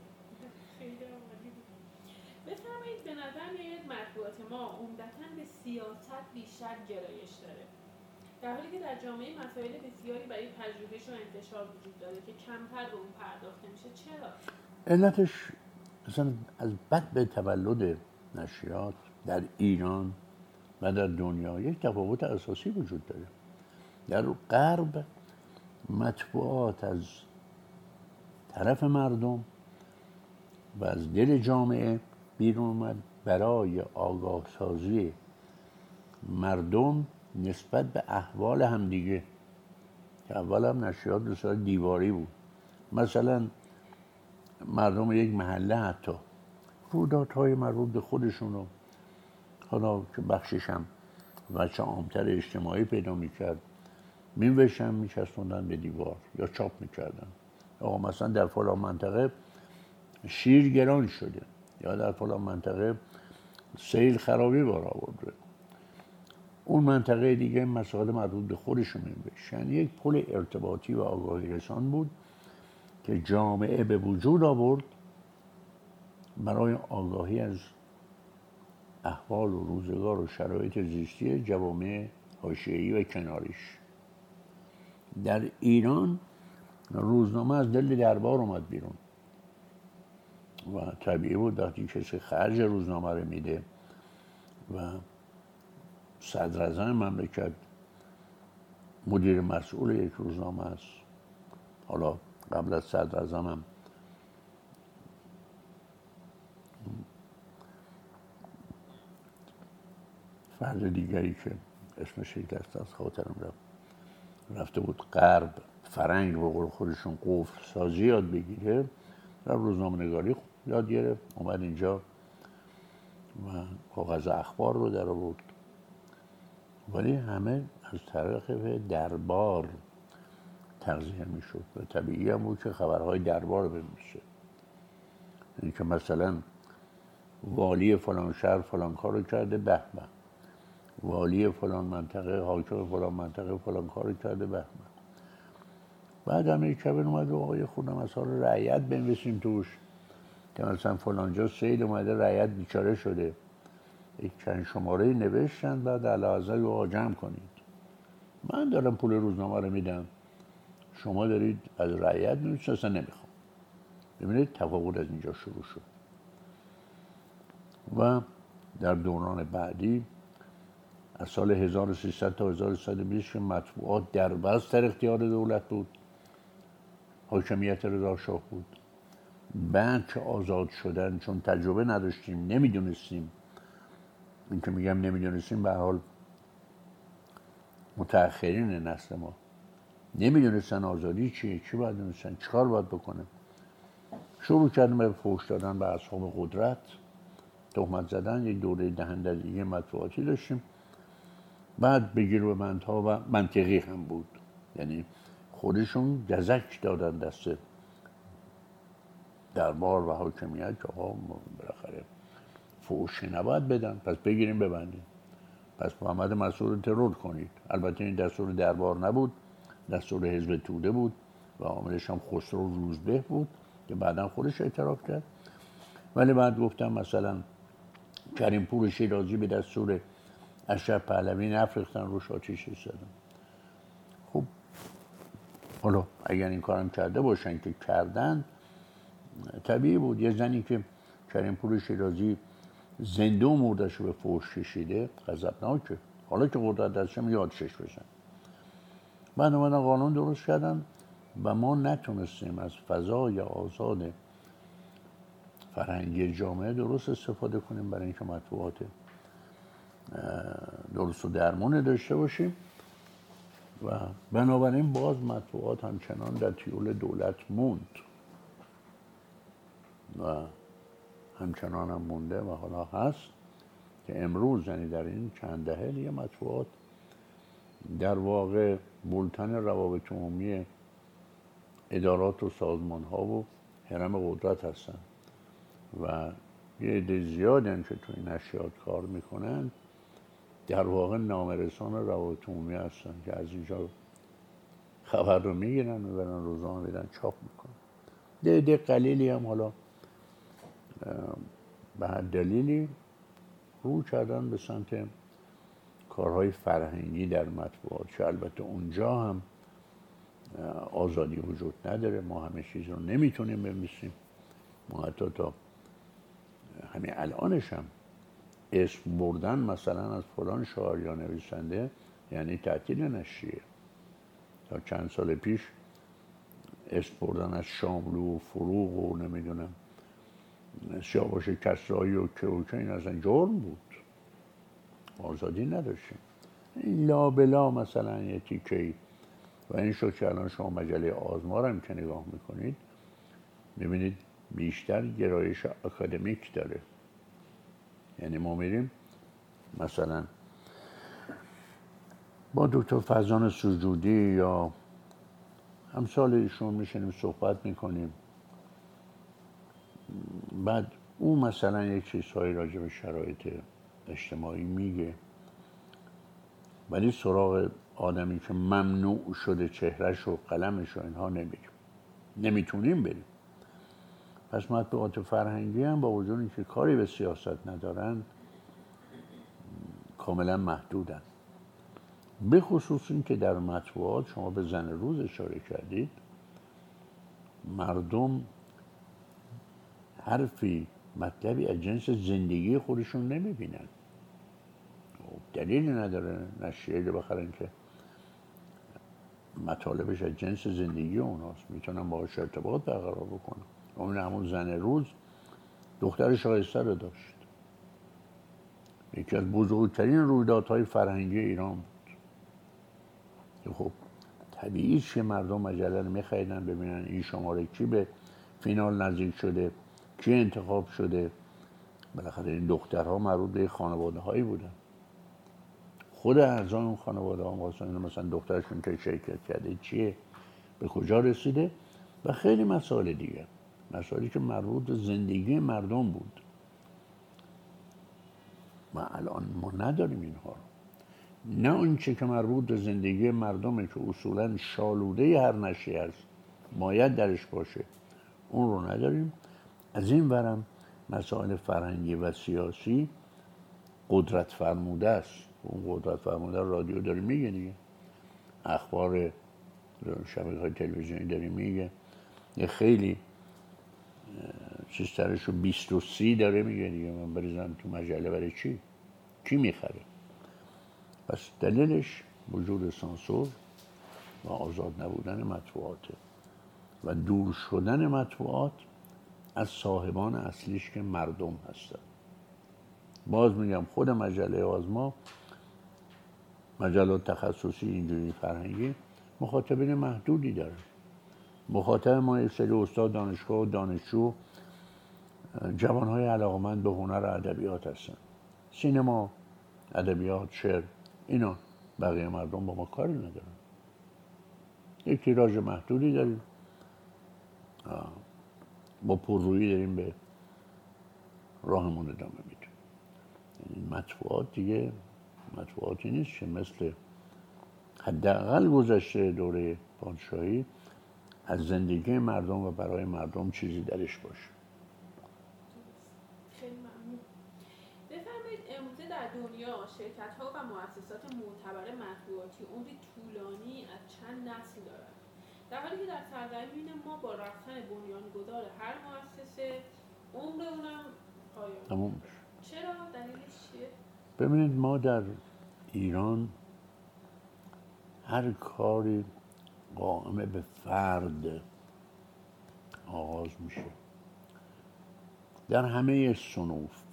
Speaker 2: بفرمایید، به نظر میاد مطبوعات ما عمدتاً به سیاست بیشتر گرایش داره، در حالی که در جامعه مسائل بسیاری برای پژوهش و انتشار وجود داره که کمتر به اون پرداخته میشه. چرا؟
Speaker 1: علتش اصلا از بدء تولد نشریات در ایران و در دنیا یک تفاوت اساسی وجود داره. در غرب مطبوعات از طرف مردم و از دل جامعه بیرون اومد برای آگاه سازی مردم نسبت به احوال همدیگه، که اول هم نشریات به صورت دیواری بود. مثلا مردم یک محله حتی رویدادهای مربوط به خودشونو، حالا که بخشش هم وجه عامتر اجتماعی پیدا میکرد، میوشن میچسبوندن به دیوار یا چاپ میکردن. آقا مثلا در فلان منطقه شیر گران شده، یا در فلان منطقه سیل خرابی بار آورده، اون منطقه دیگه مسائل مربوط به خودشون میوشن. یک پل ارتباطی و آگاهی رسان بود که جامعه به وجود آورد برای آگاهی از احوال و روزگار و شرایط زیستی جوامع حاشیه‌ای و کناریش. در ایران روزنامه از دل دربار اومد بیرون و طبیعی بود وقتی کسی خرج روزنامه رو میده و صدراعظم مملکت مدیر مسئول یک روزنامه است. حالا قبل از صدراعظم هم فرد دیگری که اسمش یک دست از خاطرم رفت رفته بود غرب فرنگ به قول خودشون قفل سازی یاد بگیره، رفت روزنامه نگاری یاد گرفت، اومد اینجا و کاغذ اخبار رو در آورد. ولی همه از طریق دربار تغذیه میشد و طبیعی هم بود که خبرهای دربار رو بنویسه. این که مثلا والی فلان شهر فلان کار رو کرده، به به، والی فلان منطقه، حاکم فلان منطقه فلان کار رو کرده، به به. بعد امیر کبیر اومد و آقای خودم از حال رعیت بنویسیم توش که مثلا فلان جا سیل اومده رعیت بیچاره شده، یک چند شماره نوشتن، بعد علاوه رو جمع کنید. من دارم پول روزنامه رو میدم، شما دارید از رعیت می‌نویسید، اصلا نمیخوام. ببینید تفاوت از اینجا شروع شد. و در دوران بعدی از سال هزار و سیصد تا هزار و سیصد و بیست که مطبوعات در بست در اختیار دولت بود، حاکمیت رضا شاه بود. بعد که آزاد شدن، چون تجربه نداشتیم، نمیدونستیم، این که میگم نمیدونستیم به حال متأخرین نسل ما نمیدونستن آزادی چیه، چی باید دونستن، چی کار باید بکنه. شروع کردن به فحش دادن به اصحاب قدرت، تهمت زدن. یک دوره دهندگی مطبوعاتی داشتیم. بعد بگیر و بندها و منطقی هم بود، یعنی خودشون گزک دادن دست دربار و حاکمیت که آقا بالاخره فحش نباید بدن، پس بگیریم ببندیم، پس محمد مسعود رو ترور کنید. البته این دستور دربار نبود، دستور حزب توده بود و عاملش هم خسرو روزبه بود که بعدا خودش اعتراف کرد. ولی بعد گفتم مثلا کریم پور شیرازی به دستور اشرف پهلوی نفرختن، روش آتیش زدن. خب حالا اگر این کارم کرده باشن که کردن، طبیعی بود یه زنی که کریم پور شیرازی زنده و مردش رو به فحش کشیده غضبناکه، حالا که قدرت دستشم یادشش بشن. بعد اومدن قانون درست کردن و ما نتونستیم از فضای آزاد فرهنگی جامعه درست استفاده کنیم برای اینکه مطبوعات درست و درمون داشته باشیم و بنابراین باز مطبوعات همچنان در تیول دولت موند. و همچنان هم مونده و حالا هست که امروز یعنی در این چند دهه دیگه مطبوعات در واقع بولتن روابط عمومی ادارات و سازمان ها و هرم قدرت هستن و یه عده زیادی هم که توی نشریات کار میکنن در واقع نامه‌رسان روابط عمومی هستن که از اینجا خبر رو میگیرن میبرن روزنامه میدن چاپ میکنن. یه عده قلیلی هم حالا به هر دلیلی رو کردن به سمت کارهای فرهنگی در مطبوعات که البته اونجا هم آزادی وجود نداره. ما همه چیز رو نمیتونیم بنویسیم. ما حتی تا همین الانش هم اسم بردن مثلا از فلان شاعر یا نویسنده یعنی تعطیل نشریه. تا چند سال پیش اسم بردن از شاملو و فروغ و نمیدونم سیاوش کسرایی و که و که این اصلا جرم بود. آزادی نداشتیم. این لابلا مثلا یه تیکه‌ای و این شد که الان شما مجله آزما هم که نگاه میکنید میبینید بیشتر گرایش اکادمیک داره. یعنی ما میریم مثلا با دکتر فضان سجودی یا همسال ایشون میشینیم صحبت میکنیم، بعد او مثلا یک چیزهایی راجع به شرایط اجتماعی میگه، ولی سراغ آدمی که ممنوع شده چهرهش و قلمش و اینها نمیریم، نمیتونیم بریم. پس مطبوعات فرهنگی هم با وجود اینکه کاری به سیاست ندارن کاملا محدودن. به خصوص این که در مطبوعات شما به زن روز اشاره کردید، مردم حرفی مطلبی از جنس زندگی خودشون نمیبینن. دلیلی نداره نشریه رو بخرن که مطالبش از جنس زندگی اوناست، میتونن باهاش ارتباط برقرار بکنن. همون همون زن روز دختر شایسته رو داشت، یکی از بزرگترین رویدادهای فرهنگی ایران بود. خب طبیعی که مردم مجله رو میخریدن ببینن این شماره کی به فینال نزدیک شده، کی انتخاب شده. بالاخره این دخترها مربوط به خانواده هایی بودن. خود اعضای اون خانواده ها مثلا دخترشون که شرکت کرده چیه، به کجا رسیده و خیلی مسائل دیگه، مسائلی که مربوط به زندگی مردم بود. و الان ما نداریم اینها رو. نه اونچه که مربوط به زندگی مردمه که اصولا شالوده هر نشریه است باید درش باشه، اون رو نداریم. از این ورم مسائل فرهنگی و سیاسی قدرت فرموده است. اون قدرت فرموده رادیو داره میگه دیگه، اخبار شبکه‌های تلویزیونی داره میگه، یه خیلی چیز ترشو بیست و سی داره میگه دیگه. من بریزم تو مجله برای چی؟ کی میخره؟ پس دلیلش وجود سانسور و آزاد نبودن مطبوعاته و دور شدن مطبوعات از صاحبان اصلیش که مردم هستن. باز میگم خود مجله آزما، مجلات تخصصی اینجوری فرهنگی مخاطبین محدودی داره. مخاطب ما یک سری استاد دانشگاه و دانشجو، جوانهای علاقمند به هنر و ادبیات هستن. سینما، ادبیات، شعر، اینا. بقیه مردم با ما کاری ندارن. یک تیراژ محدودی داریم، با پررویی داریم به راهمون ادامه میدیم. یعنی مطبوعات دیگه مطبوعاتی نیست که مثل حداقل گذشته دوره پادشاهی از زندگی مردم و برای مردم چیزی درش باشه.
Speaker 2: خیلی ممنون. بفرمایید امروزه در دنیا شرکت‌ها و مؤسسات معتبر مطبوعاتی عمری طولانی از چند نسل دارند، در حالی که در سرزمین ما با رفتن بنیانگذار هر مؤسسه عمر اونم پایان
Speaker 1: تموم میشه.
Speaker 2: چرا؟ دلیلش چیه؟
Speaker 1: ببینید ما در ایران هر کاری قائم به فرد آغاز میشه در همه صنوف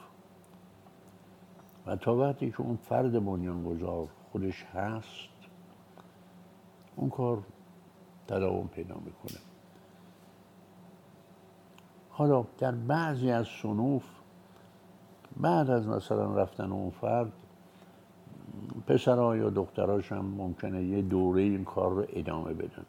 Speaker 1: و تا وقتی که اون فرد بنیانگذار خودش هست اون کار تداوم پیدا میکنه. حالا در بعضی از صنوف بعد از مثلا رفتن اون فرد، پسرها یا دختراش هم ممکنه یه دوره این کار رو ادامه بدن،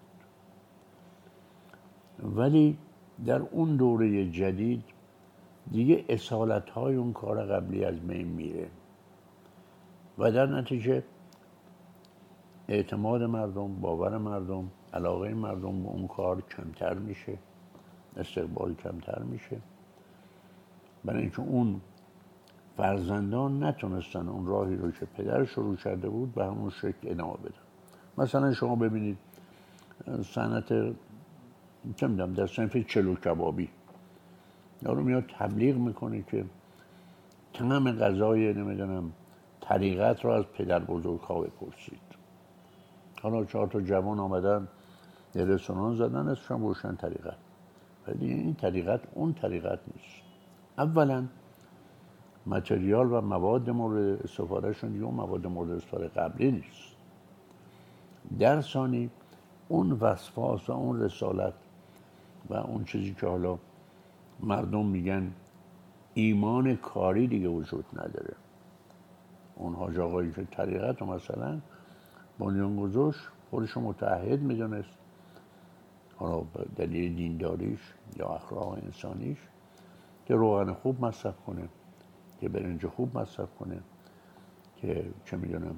Speaker 1: ولی در اون دوره جدید دیگه اصالت های اون کار قبلی از بین میره و در نتیجه اعتماد مردم، باور مردم، علاقه مردم به اون کار کمتر میشه، استقبال کمتر میشه، برای اینکه اون فرزندان نتونستن اون راهی رو که پدر شروع کرده بود به همون شکل ادامه بدن. مثلا شما ببینید صنعت چه میدونم در صنف چلو کبابی یارو میاد تبلیغ میکنه که طعم غذای نمیدونم طریقت رو از پدر بزرگ ها بپرسید. حالا چهار تا جوان آمدن یه رستوران زدن اسمشون روشن طریقت، ولی این طریقت اون طریقت نیست. اولا متریال و مواد مورد استفادهشون دیگه اون مواد مورد استفاده قبلی نیست. در ثانی اون وسواس و اون رسالت و اون چیزی که حالا مردم میگن ایمان کاری دیگه وجود نداره. اون حاج آقایی که طریقت رو مثلا بنیان گذاشت خودش متعهد میدونست، حالا به دلیل دینداریش یا اخلاق انسانیش، که روغن خوب مصرف کنه، که برنج خوب مصرف کنه، که چه میدونم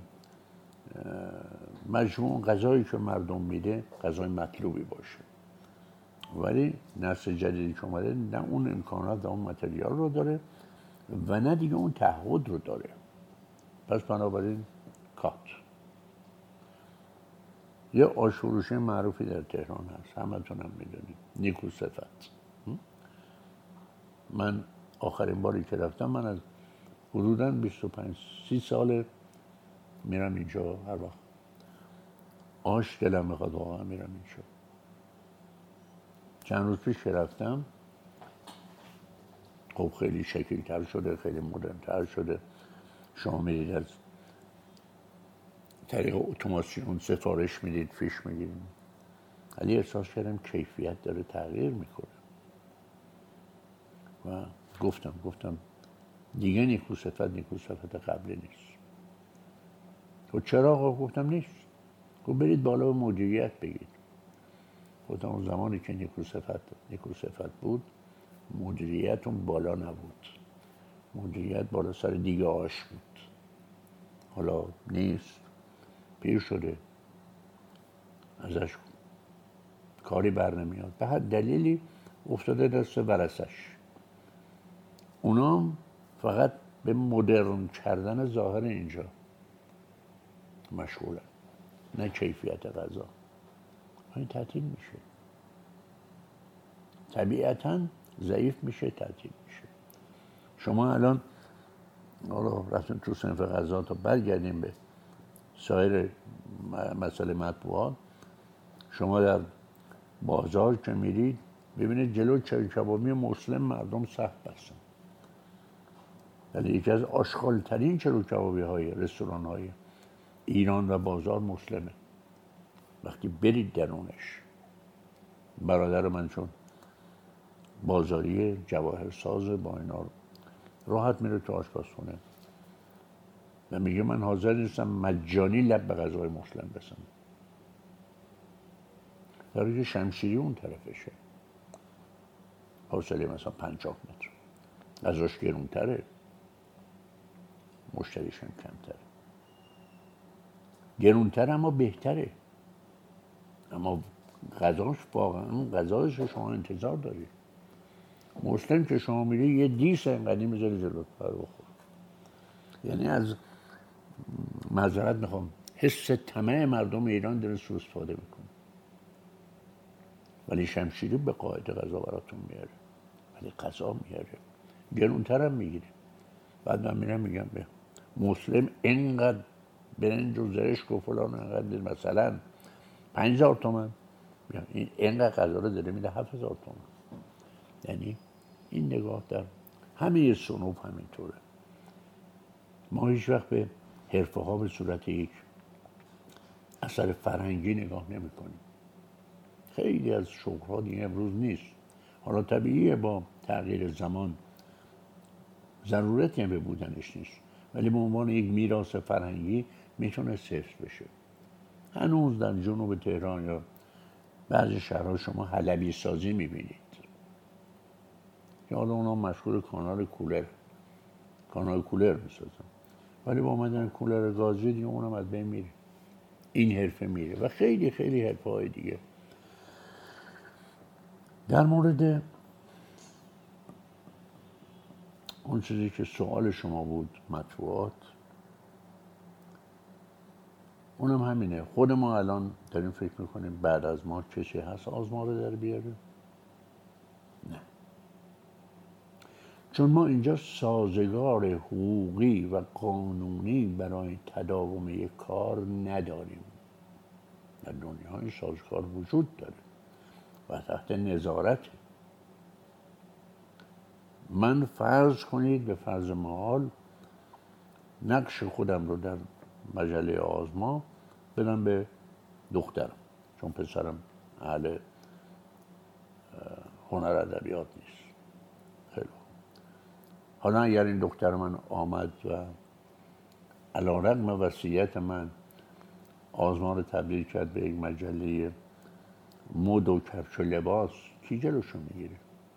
Speaker 1: مجموع غذایی که مردم میده غذای مطلوبی باشه. ولی نسل جدیدی که اومده نه اون امکانات و اون متریال رو داره و نه دیگه اون تعهد رو داره. پس بنابراین کات. یه آشفروشی معروفی در تهران هست، همتون هم میدونید، نیکو صفت. من آخرین باری که رفتم، من از حدوداً بیست و پنج سی سال میرم اینجا، هر وقت آش دلم میخواد واقعا میرم اینجا. چند روز پیش که رفتم خب خیلی شکیل‌تر شده، خیلی مدرن‌تر شده. شما میدید از طریق اتوماسیون سفارش میدید، فیش میگیرید، ولی احساس کردم کیفیت داره تغییر میکنه و گفتم گفتم دیگه نیکو صفت نیکو صفت قبلی نیست. تو چرا؟ گفتم نیست. گفت برید بالا و مدیریت بگید. گفتم اون زمانی که نیکو صفت نیکو صفت بود مدیریت اون بالا نبود، مدیریت بالا سر دیگه آش بود. حالا نیست، پیر شده، ازش کاری بر نمیاد، به هر دلیلی افتاده دست ورثش. اونام فقط به مدرن کردن ظاهر اینجا مشغولن، نه کیفیت غذا. این تعطیل میشه، طبیعتاً ضعیف میشه، تعطیل میشه. شما الان حالا رفتیم تو صنف غذا، تا برگردیم به سایر مسئله مطبوعات، شما در بازار که میرید ببینید جلو چلو کبابی مسلم مردم سخت بستن، ولی یکی از آشغال‌ترین چلو کبابی های رستوران های ایران و بازار مسلمه. وقتی برید درونش، برادر من چون بازاری جواهر ساز با اینا راحت میره تو آشپزخونه و میگه من حاضر نیستم مجانی لب به غذای مسلم بزنم. در حالی که شمشیری اون طرفشه، فاصله مثلا پنجاه متر، غذاش گرونتره، مشتریش هم کمتره. گرونتر اما بهتره، اما غذاش واقعا غذاش شما انتظار دارید. مسلم که شما میری یه دیس اینقدی میذاری جلوت پر بخور. یعنی از معذرت میخوام حس طمع مردم ایران داره سوء استفاده میکنه. ولی شمشیری به قاعده غذا براتون میاره، ولی غذا میاره، گرونتر هم میگیره. بعد من میرم میگم به مسلم اینقدر برنج و زرشک و فلان اینقدر مثلا پنج هزار تومن، این اینقدر غذا رو داره میده هفت هزار تومن. یعنی این نگاه در همه صنوف همینطوره. ما هیچ وقت به حرفه ها به صورت یک اثر فرهنگی نگاه نمی کنیم. خیلی از شغل ها دیگه امروز نیست. حالا طبیعیه با تغییر زمان ضرورتی هم به بودنش نیست، ولی به عنوان یک میراث فرهنگی میتونه حفظ بشه. هنوز در جنوب تهران یا بعضی شهرها شما حلبی سازی میبینید که حالا اونا مشغول کانال کولر کانال کولر میسازن، ولی با اومدن کولر گازی دیگه اونم از بین میره، این حرفه میره و خیلی خیلی حرفه های دیگه. در مورد اون چیزی که سوال شما بود مطبوعات، اونم همینه. خود ما الان داریم فکر میکنیم بعد از ما کسی هست آزما رو در بیاره؟ نه، چون ما اینجا سازگار حقوقی و قانونی برای تداوم یک کار نداریم. در دنیا این سازگار وجود داره و تحت نظارت. من فرض کنید به فرض محال نقش خودم رو در مجله آزما بدم به دخترم، چون پسرم اهل هنر ادبیات نیست. خیلی حالا اگر این دختر من آمد و علیرغم وصیت من آزما رو تبدیل کرد به یک مجله مد و کفش و لباس، کی جلوشو میگیره؟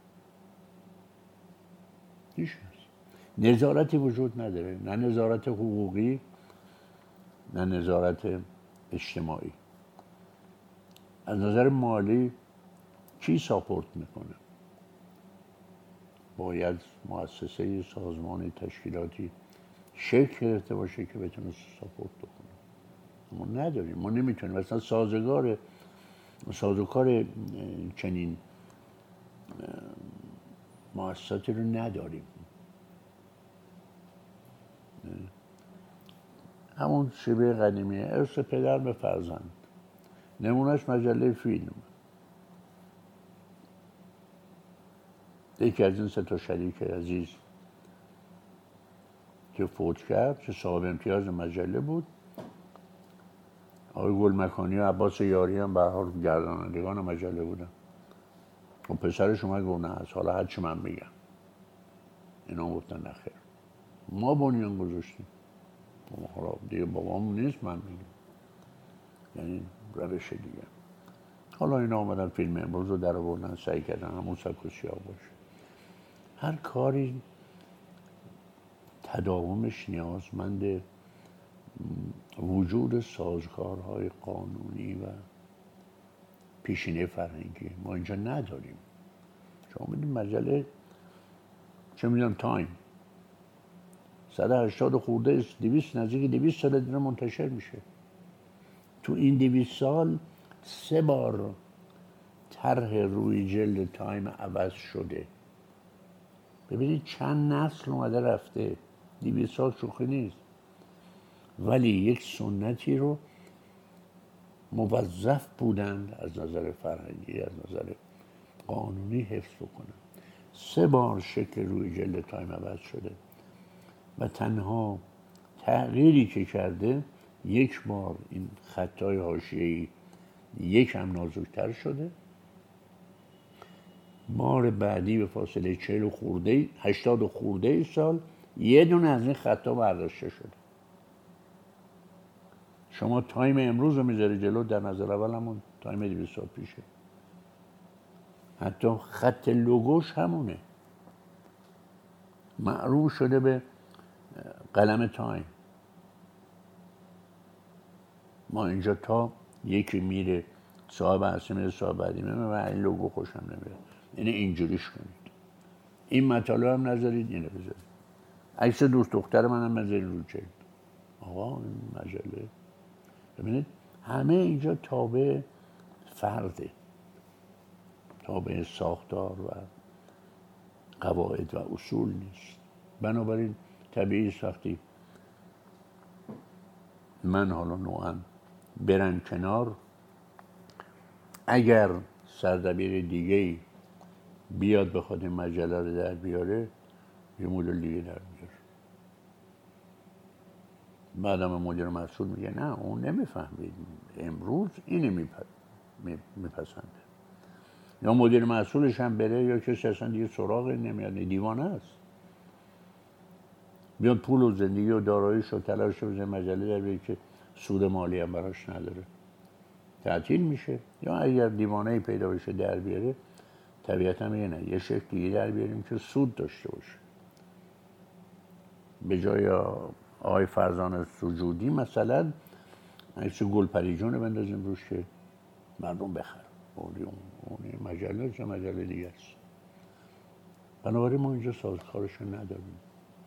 Speaker 1: هیچ کس. نظارتی وجود نداره، نه نظارت حقوقی نه نظارت اجتماعی. از نظر مالی کی ساپورت میکنه؟ باید مؤسسه سازمانی تشکیلاتی شکل گرفته باشه که بتونه ساپورت بکنه. ما نداریم، ما نمیتونیم اصلا سازگار سازوکار چنین مؤسساتی رو نداریم. همون شیوه قدیمیه، ارث پدر به فرزند. نمونهش مجله فیلم. یکی از این سه تا شریک عزیز که فوت کرد که صاحب امتیاز مجله بود، آقای گلمکانی و عباس یاری هم به هر حال گردانندگان مجله بودن. و پسرش اومد گفت نه، از حالا هر چی من میگم. اینا گفتن نخیر، ما بنیان گذاشتیم، حالا دیگه بابامون نیست من میگم، یعنی روش دیگه. حالا اینا آمدن فیلم امروز رو در آوردن، سعی کردن همون سبک و سیاق باشه. هر کاری تداومش نیازمند وجود سازگارهای قانونی و پیشینه فرهنگی. ما اینجا نداریم. شما میدونید مجله چه میدونم تایم صد و هشتاد خورده دویست نزدیک دویست سال دیگه منتشر میشه. تو این دویست سال سه بار طرح روی جلد تایم عوض شده. ببینید چند نسل اومده رفته. دویست سال شوخی نیست. ولی یک سنتی رو موظف بودند از نظر فرهنگی، از نظر قانونی حفظ بکنن. سه بار شکل روی جلد تایم عوض شده و تنها تغییری که کرده یک بار این خطای حاشیه‌ای یک هم نازکتر شده، بار بعدی به فاصله چهل خورده هشتاد خورده سال یه دونه از این خطا برداشته شده. شما تایم امروز رو میذاری جلو، در نظر اول همون تایم دویست سال پیشه. حتی خط لوگوش همونه، معروف شده به قلم تایم. ما اینجا تا یکی میره صاحب اصلی میره صاحب بعدی میره و این لوگو خوشم نمیره، یعنی اینجوریش کنید. این مطالب هم نذارید، اینو بذارید. عکس دوست دختر منم بذارید رو جلد. آقا این مجله ببینید همه اینجا تابع فرده، تابع ساختار و قواعد و اصول نیست. بنابراین طبیعی وقتی من حالا نوعا برن کنار، اگر سردبیر دیگه‌ای بیاد بخواد این مجله رو در بیاره، یه مدل دیگه در بیاره. بعدم مدیر مسئول میگه نه اون نمیفهمید، امروز اینو میپسنده. یا مدیر مسئولش هم بره یا کسی اصلا دیگه سراغ نمیاد، دیوانه است. بیاد پول و زندگی و داراییش و تلاش رو مجله در بیاره که سود مالی هم براش نداره، تعطیل میشه. یا اگر دیوانه‌ای پیدا بشه در بیاره، طبیعتا میگه نه، یه شکل دیگه در بیاریم که سود داشته باشه. به جای آقای فرزان سجودی مثلا عکس گلپری رو بندازیم روش که مردم بخرن، اون اون مجله چه مجله دیگه است. بنابراین ما اینجا سازکارش نداریم،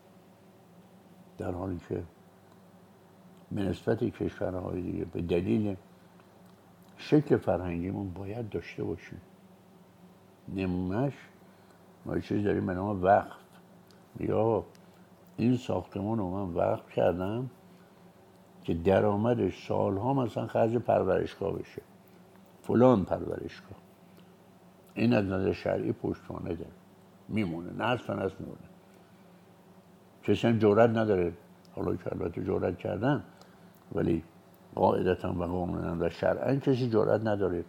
Speaker 1: در حالی که به نسبت کشورهای دیگه به دلیل شکل فرهنگیمون باید داشته باشیم. نمونهش ما یه چیزی داریم به نام وقف. یا این ساختمان رو من وقف کردم که درآمدش سالها مثلا خرج پرورشگاه بشه، فلان پرورشگاه. این از نظر شرعی پشتوانه داره، میمونه، نسل تا نسل میمونه. کسی هم جرئت نداره، حالا که البته جرئت کردن، ولی قاعدتا و قانونا و شرعا کسی جرئت نداره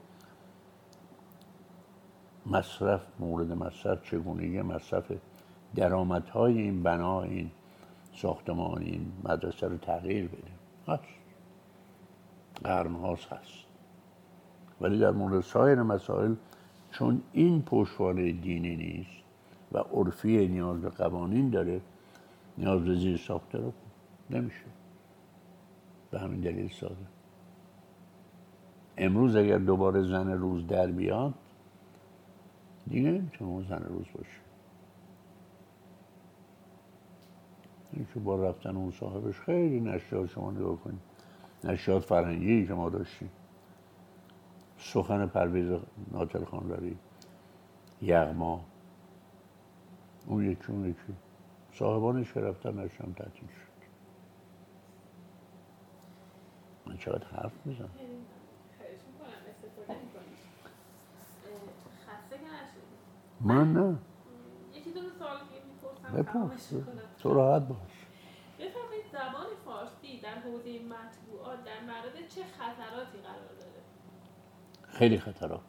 Speaker 1: مصرف، مورد مصرف، چگونگی مصرف درآمدهای این بنا، این ساختمان، این مدرسه رو تغییر بده. هست، قرن هاست هست. ولی در مورد سایر مسائل چون این پشتوانه دینی نیست و عرفی نیاز به قوانین داره، نیاز به زیر ساخته رو نمیشه. به همین دلیل ساده. امروز اگر دوباره زن روز در بیاد دیگه نمیتونه اون زن روز باشه. این که با رفتن اون صاحبش خیلی نشریات، شما نگاه کنید نشریات فرهنگی که ما داشتیم، سخن پرویز ناطق خانلری، یغما، اون یکی اون یکی صاحبانش که رفتن نشرم تعطیل شد. من چقدر حرف میزنم.
Speaker 2: خواهش میکنم استفاده میکنید. خسته که نشدید؟
Speaker 1: من نه.
Speaker 2: یکی دو سوال دیگه میپرسم تمامش کنم.
Speaker 1: تو راحت باش.
Speaker 2: بفرمایید زبان فارسی در حوزه مطبوعات در معرض چه خطراتی قرار داره؟
Speaker 1: خیلی خطرات.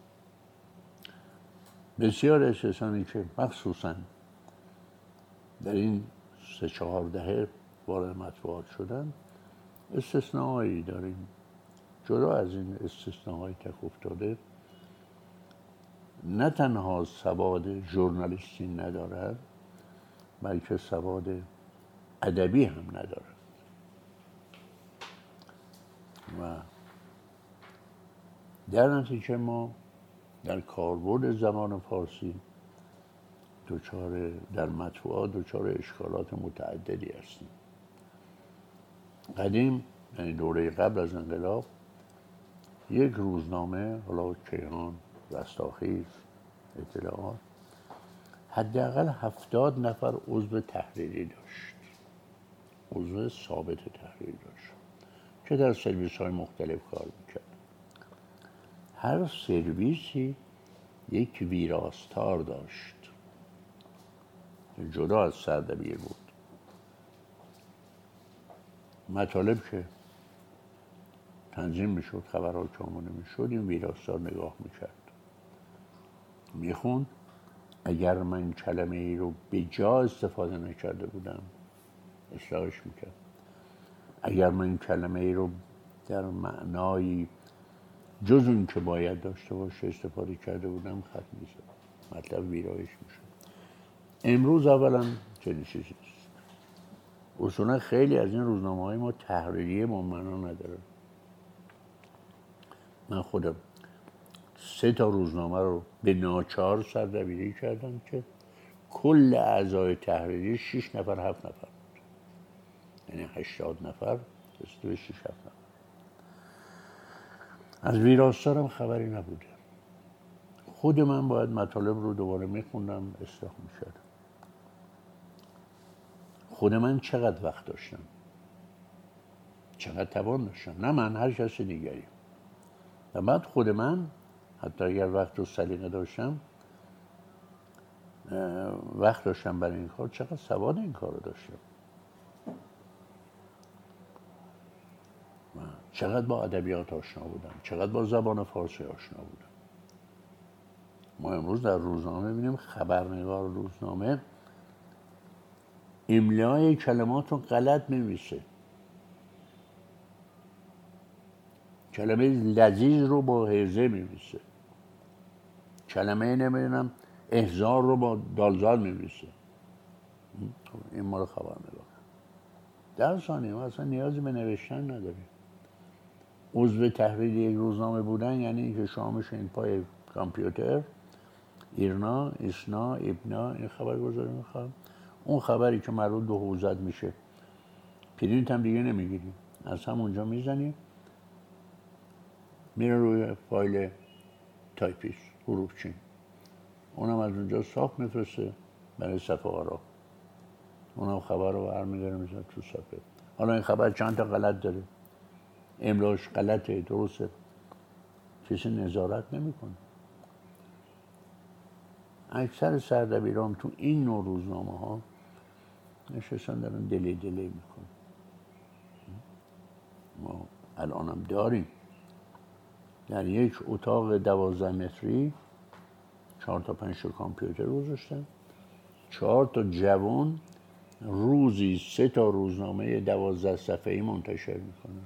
Speaker 1: بسیار از کسانی که مخصوصاً در این سه چهار دهه وارد مطبوعات شدن استثناهایی داریم. جدا از این استثناهای تک افتاده، نه تنها سواد ژورنالیستی ندارد بلکه سواد ادبی هم ندارد و در نتیجه ما در کاربرد زبان فارسی دچار در مطبوعات دچار اشکالات متعددی هستیم. قدیم، یعنی دوره قبل از انقلاب، یک روزنامه، حالا کیهان، رستاخیز، اطلاعات، حداقل هفتاد نفر عضو تحریری داشت، عضو ثابت تحریری داشت که در سرویس های مختلف کار میکرد. هر سرویسی یک ویراستار داشت جدا از سردبیر بود. مطالب که تنظیم میشد، خبرها که آماده میشد، این ویراستار نگاه میکرد، میخوند. اگر من کلمه ای رو به جا استفاده نکرده بودم اصلاحش میکرد. اگر من کلمه ای رو در معنای جز اون که باید داشته باشه استفاده کرده بودم خط میزد، مطلب ویرایش میشد. امروز اولا چنین چیزی نیست. اصولا خیلی از این روزنامه های ما تحریریه معنا نداره. من خودم سه تا روزنامه رو به ناچار سردبیری کردم که کل اعضای تحریری شش نفر هفت نفر بود، یعنی هشتاد نفر رسیده شش هفت نفر. از ویراستارم خبری نبوده. خود من باید مطالب رو دوباره میخوندم، اصلاح میکردم. خود من چقدر وقت داشتم، چقدر توان داشتم، نه من، هر کس دیگری. و بعد خود من حتی اگر وقت و سلیقه داشتم، وقت داشتم برای این کار، چقدر سواد این کار رو داشتم، چقدر با ادبیات آشنا بودم، چقدر با زبان فارسی آشنا بودم. ما امروز در روزنامه ببینیم خبرنگار روزنامه املای کلمات رو غلط می‌نویسه، کلمه لذیذ رو با هزه می‌نویسه، کلمه نمیدونم احضار رو با دالزال می‌نویسه. این مال خبرنگار. در ثانیه ما اصلا نیازی به نوشتن نداریم. عضو تحریر یک روزنامه بودن یعنی اینکه شما میشین پای کامپیوتر، ایرنا، ایسنا، ابنا، این خبرگزاری میخوام، اون خبری که مربوط به حوزت میشه پرینت هم دیگه نمیگیری، از همونجا میزنی میره روی فایل تایپیست حروفچین، اونم از اونجا صاف میفرسته برای صفحه آرا، اونم خبر رو برمی‌داره میذاره تو صفحه. حالا این خبر چند تا غلط داره، املاش غلطه، درسته، کسی نظارت نمیکنه. اکثر سردبیران تو این نوع روزنامه ها نشستن دارن دلی دلی میکنن. ما الانم داریم در یک اتاق دوازده متری چهار تا پنج تا کامپیوتر گذاشتن، چهار تا جوان روزی سه تا روزنامه دوازده صفحه‌ای منتشر میکنن.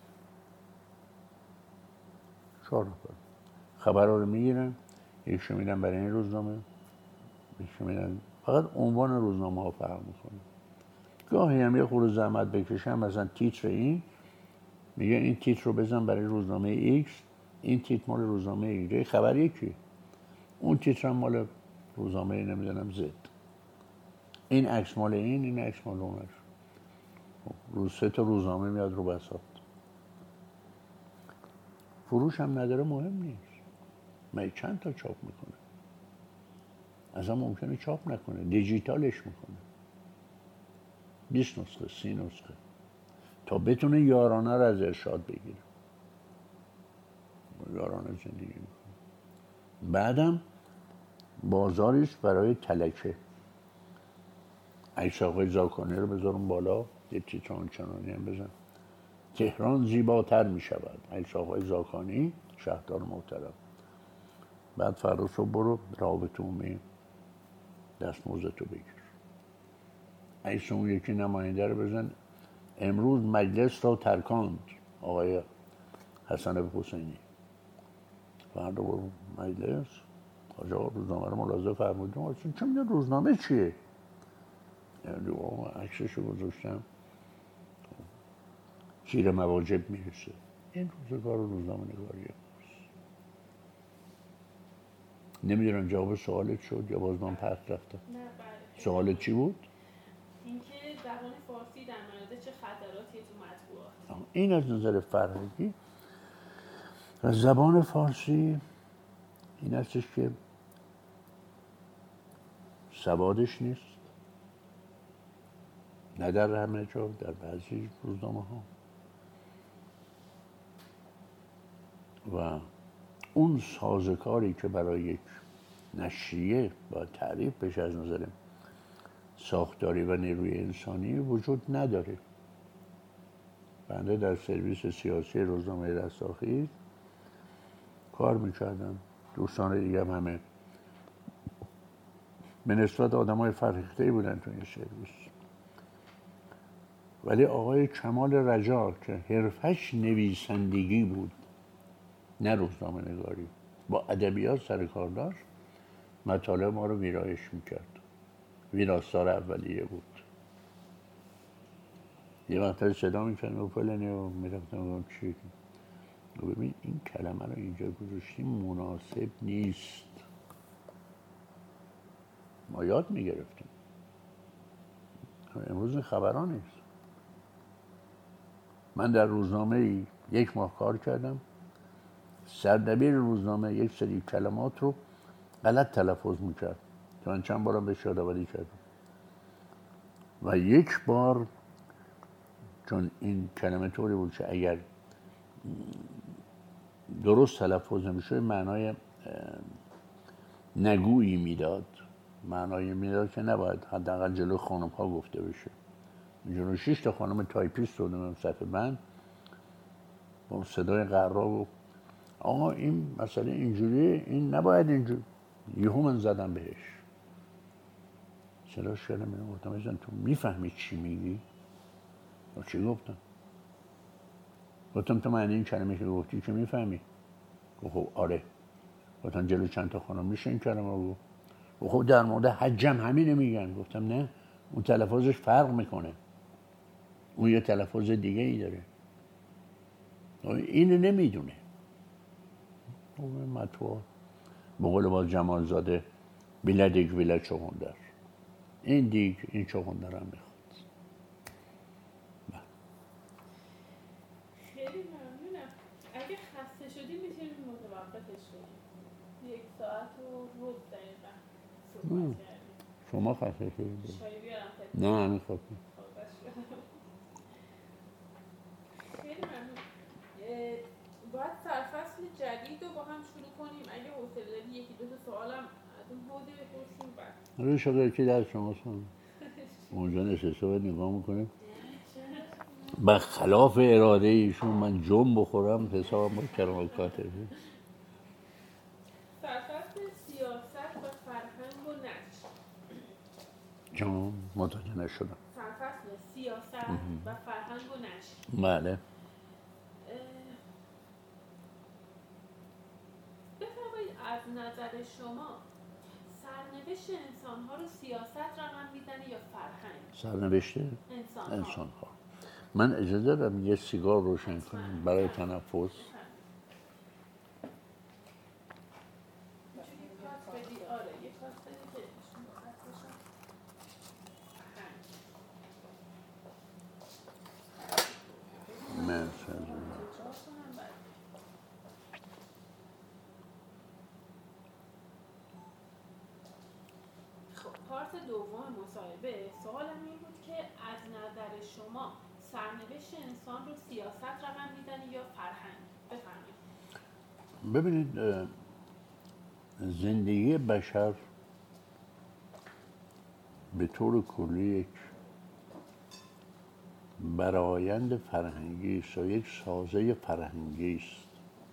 Speaker 1: چهار نفر خبرها رو میگیرن، یکشو میدن برای این روزنامه، یکشو میدن، فقط عنوان روزنامه ها فرق میکنه. گاهی هم یه خورده زحمت بکشن، مثلا تیتر این میگه این تیتر رو بزن برای روزنامه ایکس، این تیتر مال روزنامه ایگره، خبر یکی، اون تیتر هم مال روزنامه نمیدونم زد، این عکس مال این، این عکس مال اونش. روز سه تا روزنامه میاد رو بساط. فروش هم نداره مهم نیست، من چند تا چاپ میکنه، اصلا ممکنه چاپ نکنه، دیجیتالش میکنه، بیست نسخه، سی نسخه، تا بتونه یارانه رو از ارشاد بگیره، یارانه زندگی میکنه. بعدم بازاریست برای تلکه. عکس آقای زاکانی رو بذارم بالا، یه تیتر آنچنانی هم بزن، تهران زیباتر میشود، عکس آقای زاکانی شهردار محترم. بعد فردا صبح برو رابطه عمومی دستمزدتو بگیر، عکس اون یکی نماینده رو بزن، امروز مجلس را ترکاند آقای حسن حسینی، فردا برو مجلس، آقا روزنامه رو ملاحظه فرمودیم، اصلا چه میدون روزنامه چیه؟ یعنی عکسشو گذاشتم شیر مواجب میرسه. این روزگار روزنامه نگاریه. نمیدونم جواب سوالت شد یا باز من پرت رفتم؟
Speaker 2: نه بله.
Speaker 1: سوالت چی بود؟
Speaker 2: اینکه زبان فارسی در مورد چه خطراتی تو مطبوعات؟
Speaker 1: این از نظر فرهنگی زبان فارسی این هستش که سوادش نیست، نه در همه جا، در بعضی روزنامه ها، و اون سازوکاری که برای یک نشریه باید تعریف بشه از نظر ساختاری و نیروی انسانی وجود نداره. بنده در سرویس سیاسی روزنامه رستاخیز کار میکردم، دوستان دیگه هم همه به نسبت آدم های فرهیخته‌ای بودن تو این سرویس، ولی آقای کمال رجا که حرفش نویسندگی بود نه روزنامه نگاری، با ادبیات سر کار داشت، مطالب ما رو ویرایش میکرد، ویراستار اولیه بود. یه وقتا صدا میکردم و فلانی و میرفتم چی ببین این کلمه رو اینجا گذاشتیم مناسب نیست، ما یاد میگرفتیم. امروز این خبرها نیست. من در روزنامه یک ماه کار کردم، سردبیر روزنامه یک سری کلمات رو غلط تلفظ میکرد که من چند بارم بهش یادآوری کردم و یک بار چون این کلمه طوری بود که اگر درست تلفظ نمیشه معنای نگویی میداد، معنای میداد که نباید حداقل جلو خانم ها گفته بشه. جلو شش تا خانم تایپیست بودم صفحه بند با صدای قرار گفت آقا این مسئله اینجوریه، این نباید اینجوری. یهو من زدم بهش، صداش کردم، اینو گفتم ازن تو میفهمی چی میگی؟ چی گفتم؟ گفتم تو معنی این کلمه که گفتی که میفهمی؟ خب آره. گفتم جلو چند تا خانم میشه این کلمه رو گفت؟ خب در مورد حجم همینه میگن. گفتم نه، اون تلفظش فرق میکنه، اون یه تلفظ دیگه ای داره، اینو نمیدونه. اون مطبوعات به قول باز جمال زاده بیله دیگ بیله چغندر، این دیگ این چغندر هم میخواد.
Speaker 2: خیلی ممنونم. اگه خسته شدی میتونیم متوقفش کنیم، یک ساعت و روز دقیقا صحبت کردیم.
Speaker 1: شما خسته شدید؟
Speaker 2: شایی بیارم خیلی
Speaker 1: نه همین خواهد.
Speaker 2: خیلی ممنون. باید سرفصل جدید رو با هم شروع کنیم. اگه حوصله داری یکی دو تا سوالم از اون حوزه بپرسیم. بعد
Speaker 1: روی شاگردی در شما سن اونجا نشسته باید نگاه میکنیم به خلاف اراده ایشون من جم بخورم حساب با کرامکاته.
Speaker 2: سرفصل سیاست و فرهنگ و نشر.
Speaker 1: جام متوجه نشدم.
Speaker 2: سرفصل سیاست و فرهنگ و نشر.
Speaker 1: بله.
Speaker 2: بفرمایید از نظر شما سرنوشت انسان‌ها رو سیاست رقم میزنه یا فرهنگ؟
Speaker 1: سرنوشت
Speaker 2: انسان‌ها.
Speaker 1: انسان‌ها. من اجازه دارم یه سیگار روشن کنم برای تنفس.
Speaker 2: پارت دوم مصاحبه سوالم این بود که از نظر شما سرنوشت انسان رو سیاست رقم میزنه یا فرهنگ؟ بفرمایید.
Speaker 1: ببینید زندگی بشر به طور کلی یک برآیند فرهنگی است و یک سازه فرهنگی است.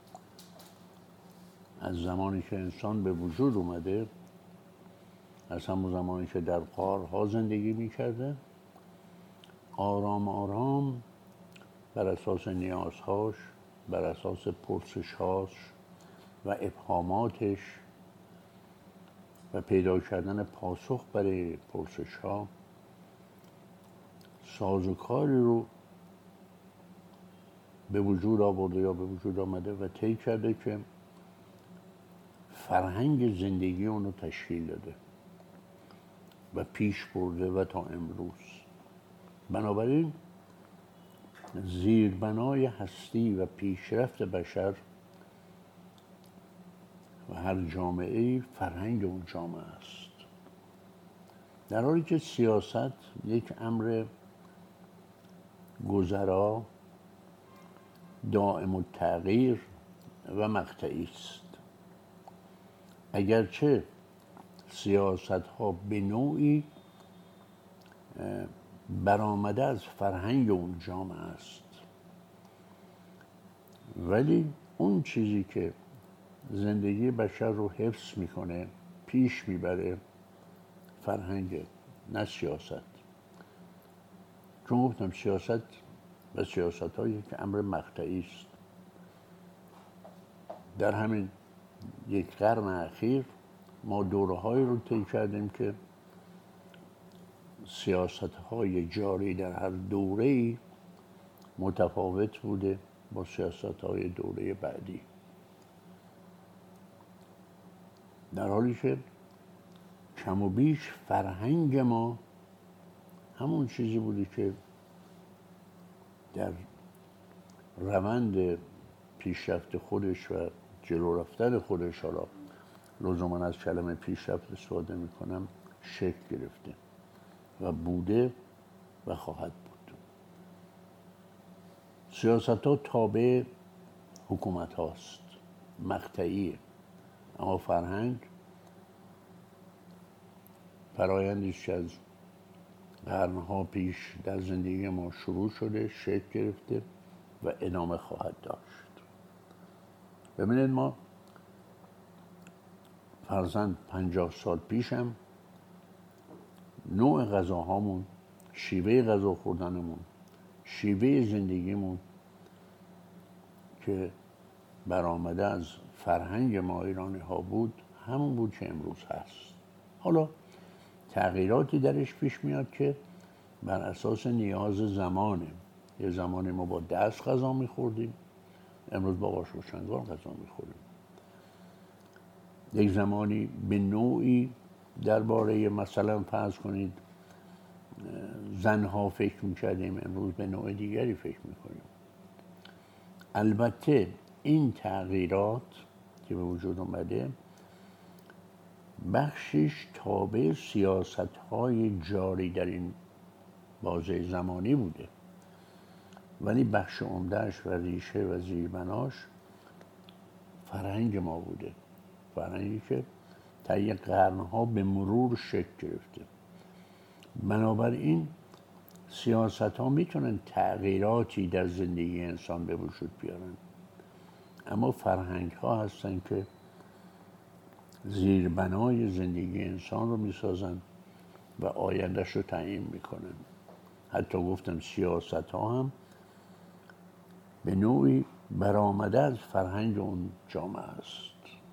Speaker 1: از زمانی که انسان به وجود اومده، از همون زمانی که در غارها زندگی میکرده، آرام آرام بر اساس نیازهاش، بر اساس پرسشهاش و ابهاماتش و پیدا کردن پاسخ برای پرسشها سازوکاری رو به وجود آورده یا به وجود آمده و طی کرده که فرهنگ زندگی اونو تشکیل داده و پیش برده و تا امروز. بنابراین زیربنای هستی و پیشرفت بشر و هر جامعه‌ای فرهنگ اون جامعه است، در حالی که سیاست یک امر گذرا، دائم التغییر و مقطعی است. اگرچه سیاست ها به نوعی برآمده از فرهنگ اون جامعه است، ولی اون چیزی که زندگی بشر رو حفظ میکنه، پیش میبره، فرهنگ، نه سیاست. چون گفتم سیاست و سیاست ها یک امر مقطعی است. در همین یک قرن اخیر ما دوره‌هایی رو طی کردیم که سیاست‌های جاری در هر دوره‌ای متفاوت بوده با سیاست‌های دوره بعدی، در حالی که کم و بیش فرهنگ ما همون چیزی بوده که در روند پیشرفت خودش و جلو رفتن خودش، حالا لزوما از کلمه پیشرفت استفاده میکنم، شکل گرفته و بوده و خواهد بود. سیاست ها تابع حکومت هاست، مقطعیه، اما فرهنگ فرایندیش از قرنها پیش در زندگی ما شروع شده، شکل گرفته و ادامه خواهد داشت. ببینید ما فرضاً پنجاه سال پیشم نوع غذاهامون، شیوه غذا خوردنمون، شیوه زندگیمون که برآمده از فرهنگ ما ایرانی ها بود همون بود که امروز هست. حالا تغییراتی درش پیش میاد که بر اساس نیاز زمانه. یه زمانی ما با دست غذا میخوردیم، امروز با آش روشنگار غذا میخوریم. یک زمانی به نوعی درباره مثلا فرض کنید زنها فکر میکردیم، امروز به نوع دیگری فکر میکنیم. البته این تغییرات که به وجود اومده بخشش تابع سیاست‌های جاری در این بازه زمانی بوده، ولی بخش عمده‌اش و ریشه و زیربناش فرهنگ ما بوده، فرهنگی که طی قرن‌ها به مرور شکل گرفته. بنابراین سیاست‌ها میتونن تغییراتی در زندگی انسان به وجود بیارن، اما فرهنگ‌ها هستن که زیربنای زندگی انسان رو میسازن و آیندهش رو تعیین میکنن. حتی گفتم سیاست‌ها هم به نوعی برآمده از فرهنگ اون جامعه است.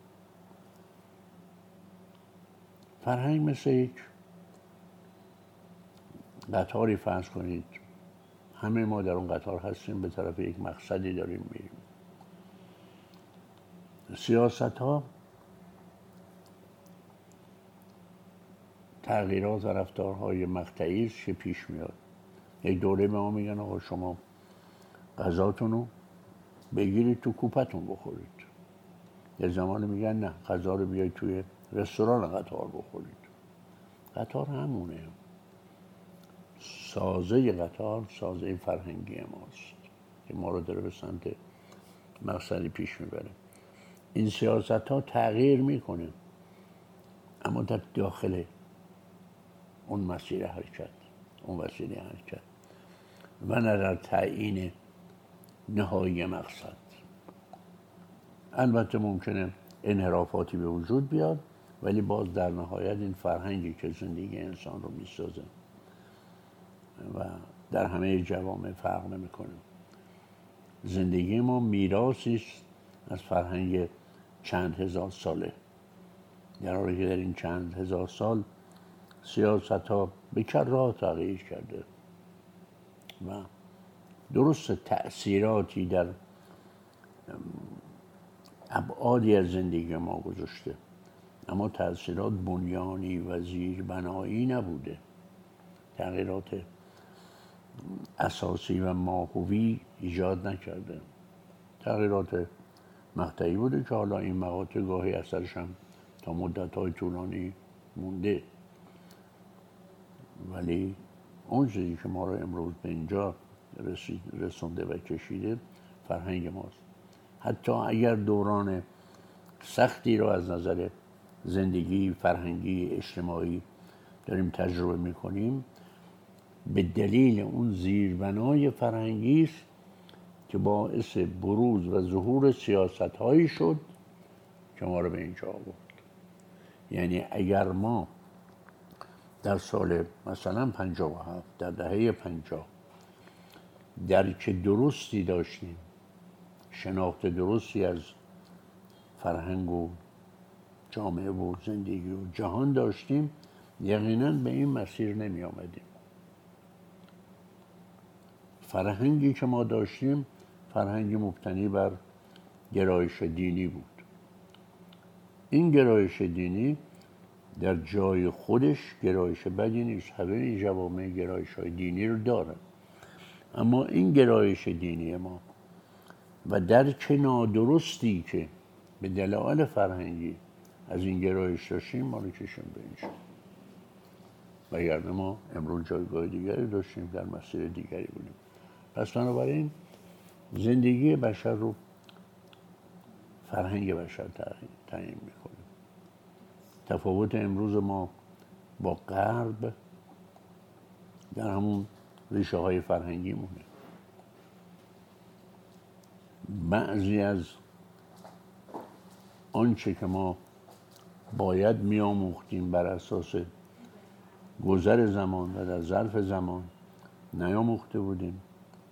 Speaker 1: فرهنگ مثل یک قطاری فرض کنید، همه ما در اون قطار هستیم، به طرف یک مقصدی داریم میریم. سیاست‌ها تغییرات و رفتارهای مقطعی است که پیش میاد. یک دوره به ما میگن آقا شما غذاتون رو بگیرید تو کوپتون بخورید. یه زمانی میگن نه، غذا رو بیاید توی رستوران قطار بخورید. قطار همونه، سازه قطار سازه فرهنگی ماست که ما رو داره به سمت مقصدی پیش میبره. این سیاست ها تغییر میکنه، اما در داخل اون مسیر حرکت، اون وسیله حرکت و نه در تعیین نهایی مقصد. البته ممکنه انحرافاتی به وجود بیاد، ولی باز در نهایت این فرهنگی که زندگی انسان رو میسازه و در همه جوامع فرق نمیکنه. زندگی ما میراثی است از فرهنگ چند هزار ساله، در حالی که در این چند هزار سال سیاست ها به کرات تغییر کرده و درست تأثیراتی در ابعادی از زندگی ما گذاشته، اما تأثیرات بنیانی و زیربنایی نبوده. تغییرات اساسی و ماهوی ایجاد نکرده. تغییرات مقطعی بوده که حالا این مقاطع گاهی اثرش هم تا مدت‌های طولانی مونده، ولی اون چیزی که ما رو امروز به اینجا رسونده و کشیده فرهنگ ماست. حتی اگر دوران سختی رو از نظر زندگی فرهنگی اجتماعی داریم تجربه میکنیم، به دلیل اون زیربنای فرهنگی است که باعث بروز و ظهور سیاست‌هایی شد که ما رو به اینجا آورد. یعنی اگر ما در سال مثلا پنجاه و هفت، در دهه پنجاه درک درستی داشتیم، شناخت درستی از فرهنگ و جامعه و زندگی و جهان داشتیم، یقینا به این مسیر نمی آمدیم. فرهنگی که ما داشتیم فرهنگی مبتنی بر گرایش دینی بود. این گرایش دینی در جای خودش گرایش بدی نیست، همه جوامع گرایش های دینی رو دارن، اما این گرایش دینی ما و درک نادرستی که به دلایل فرهنگی از این گرایش داشتیم ما رو کشیم به اینجا، وگرنه ما امروز جایگاه دیگری داشتیم، در مسیر دیگری بودیم. پس بنابراین زندگی بشر رو فرهنگ بشر تعیین میکنه. تفاوت امروز ما با غرب در همون ریشه های فرهنگی مونه. بعضی از آنچه که ما باید میآموختیم بر اساس گذر زمان و در ظرف زمان نیاموخته بودیم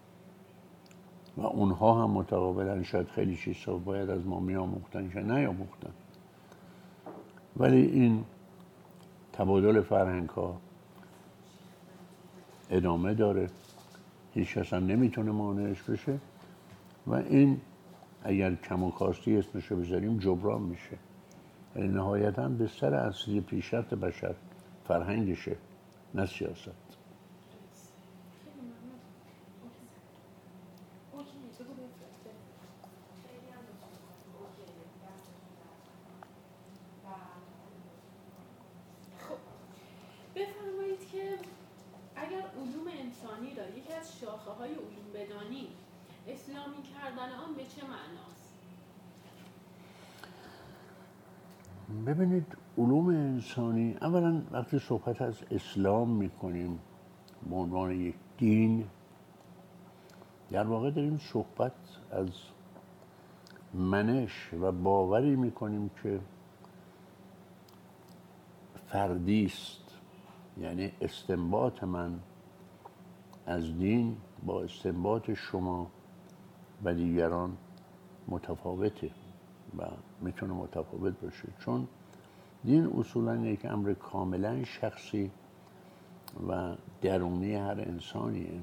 Speaker 1: و اونها هم متقابلا شاید خیلی چیزها باید از ما میآموختن که نیاموختن. ولی این تبادل فرهنگ ها ادامه داره، هیچ کس هم نمیتونه مانعش بشه و این اگر کم و کاستی اسمشو بذاریم جبران میشه. ولی نهایتاً بستر اصلی پیشرفت بشر فرهنگشه، نه سیاست.
Speaker 2: بفرمایید که اگر علوم انسانی را یکی از شاخه های علوم بدانیم، اسلامی کردن آن به چه معناست؟
Speaker 1: ببینید علوم انسانی، اولا وقتی صحبت از اسلام میکنیم به عنوان یک دین، در واقع داریم صحبت از منش و باوری میکنیم که فردی است. یعنی استنباط من از دین با استنباط شما و دیگران متفاوته و میتونه متفاوت باشه، چون دین اصولا یک امر کاملا شخصی و درونی هر انسانیه.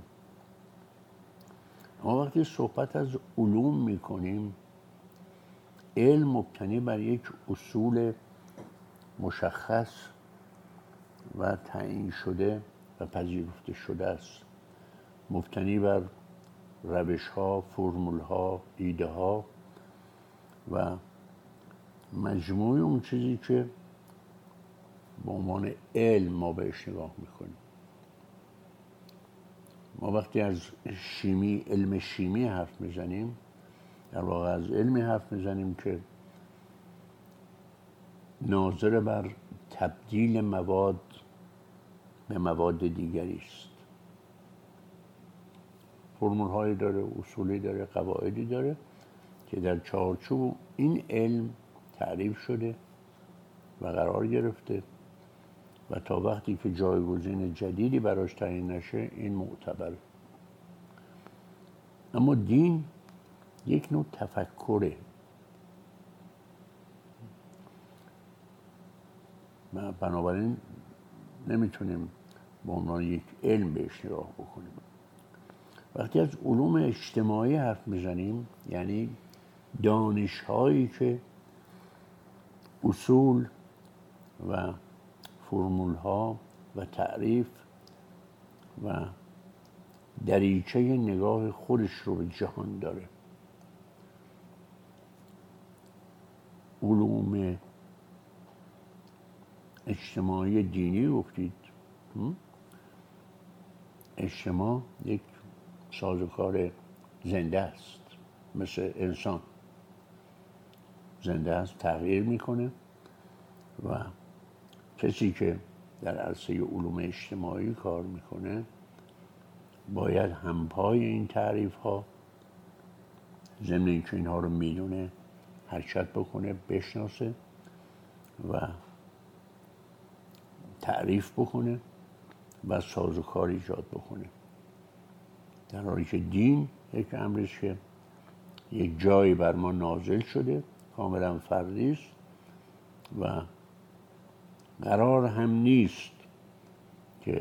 Speaker 1: اما وقتی صحبت از علوم میکنیم، علم مبتنی بر یک اصول مشخص و تعیین شده و پذیرفته شده است، مبتنی بر روش ها، فرمول ها، ایده ها و مجموع اون چیزی که به عنوان علم ما بهش نگاه میکنیم. ما وقتی از شیمی، علم شیمی حرف میزنیم، در واقع از علمی حرف میزنیم که ناظر بر تبدیل مواد به مواد دیگری است. فرمول هایی داره، اصولی داره، قواعدی داره که در چارچوب این علم تعریف شده و قرار گرفته و تا وقتی که جایگزین جدیدی براش تعیین نشه این معتبره. اما دین یک نوع تفکره و بنابراین نمیتونیم به عنوان یک علم بهش نگاه بکنیم. وقتی از علوم اجتماعی حرف میزنیم، یعنی دانش هایی که اصول و فرمول ها و تعریف و دریچه نگاه خودش رو به جهان داره. علوم اجتماعی دینی گفتید، اجتماع یک سازوکار زنده است، مثل انسان زنده است، تغییر میکنه و کسی که در عرصه علوم اجتماعی کار میکنه باید همپای این تعریف ها، ضمن اینکه اینها رو میدونه، حرکت بکنه، بشناسه و تعریف بکنه و سازوکار ایجاد بکنه. در حالی که دین یک امرش که یک جایی بر ما نازل شده، کاملا فردی است و قرار هم نیست که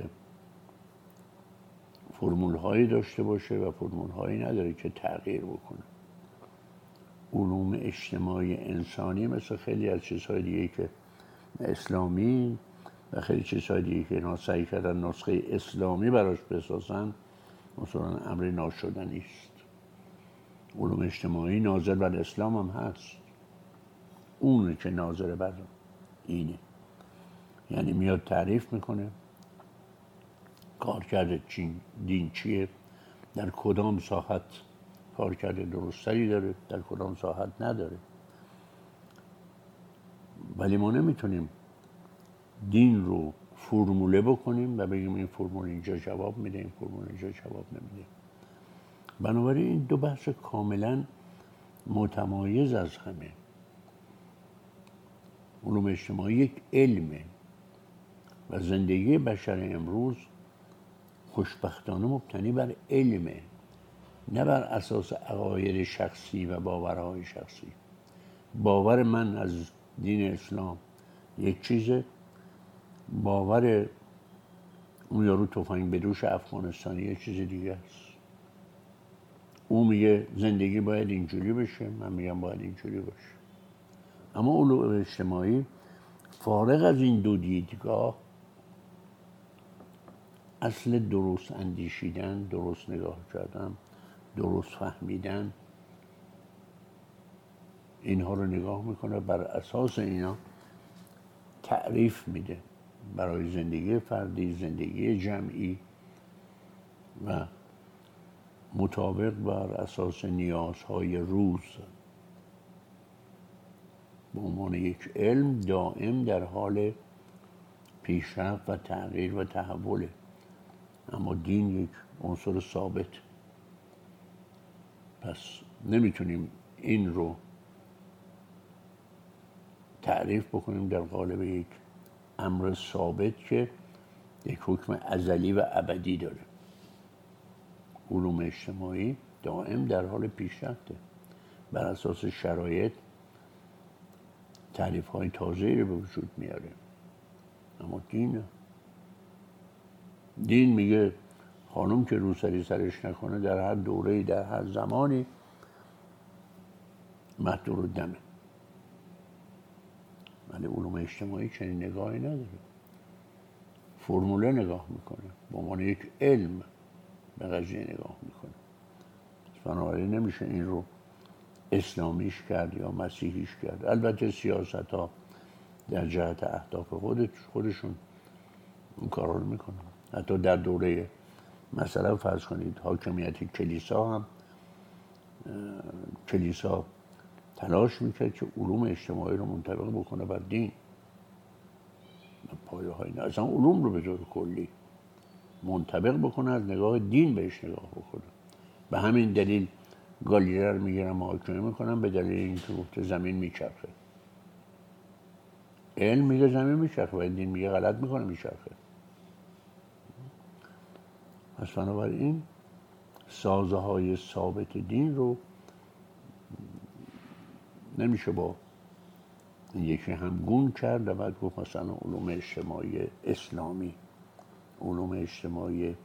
Speaker 1: فرمول هایی داشته باشه و فرمول هایی نداره که تغییر بکنه. علوم اجتماعی انسانی مثل خیلی از چیزهای دیگه که اسلامی و خیلی چیزهای دیگه که اینا سعی کردن نسخه اسلامی براش بسازن، مثلا امر ناشدنی است. علوم اجتماعی ناظر بر اسلام هم هست، اونه که ناظر بر اینه، یعنی میاد تعریف میکنه کارکرد دین چیه، در کدام ساحت کارکرد درستری داره، در کدام ساحت نداره. ولی ما نمیتونیم دین رو فرموله بکنیم و بگیم این فرمول اینجا جواب میده، این فرمول اینجا جواب نمیده. بنابراین این دو بحث کاملا متمایز از همه علوم اجتماعی یک علمه و زندگی بشر امروز خوشبختانه مبتنی بر علمه، نه بر اساس عقاید شخصی و باورهای شخصی. باور من از دین اسلام یک چیزه، باور اون یارو تفنگ به دوش افغانستانی یک چیز دیگه است. او میگه زندگی باید اینجوری بشه، من میگم باید اینجوری باشه. اما علوم اجتماعی فارغ از این دو دیدگاه، اصل درست اندیشیدن، درست نگاه کردن، درست فهمیدن، اینها رو نگاه میکنه، بر اساس اینا تعریف میده برای زندگی فردی، زندگی جمعی و مطابق بر اساس نیازهای روز به عنوان یک علم دائم در حال پیشرفت و تغییر و تحوله. اما دین یک عنصر ثابت، پس نمیتونیم این رو تعریف بکنیم در قالب یک امر ثابت که یک حکم ازلی و ابدی داره. علوم اجتماعی دائم در حال پیشرفته، بر اساس شرایط تعریف های تازه‌ای رو به وجود میاره. اما دین دین میگه خانم که روسری سرش نکنه در هر دوره‌ای، در هر زمانی مهدور دمه. ولی علوم اجتماعی چنین نگاهی نداره، فرموله نگاه میکنه، به عنوان یک علم به قضیه نگاه میکنه. بنابراین نمیشه این رو اسلامیش کرد یا مسیحیش کرد. البته سیاست ها در جهت اهداف خودشون این کار رو میکنن. حتی در دوره مثلا فرض کنید حاکمیت کلیسا هم کلیسا تلاش میکرد که علوم اجتماعی رو منطبق بکنه بر دین. پایه های نه اصلا علوم رو به طور کلی منطبق بکنه، از نگاه دین بهش نگاه بکنه. به همین دلیل گالیله رو میگیرن محاکمه میکنن به دلیل اینکه گفته زمین میچرخه. علم میگه زمین میچرخه و دین میگه غلط میکنه میچرخه. پس بنابراین سازه های ثابت دین رو نمیشه با یکی همگون کرد و بعد گفت مثلا علوم اجتماعی اسلامی، علوم اجتماعی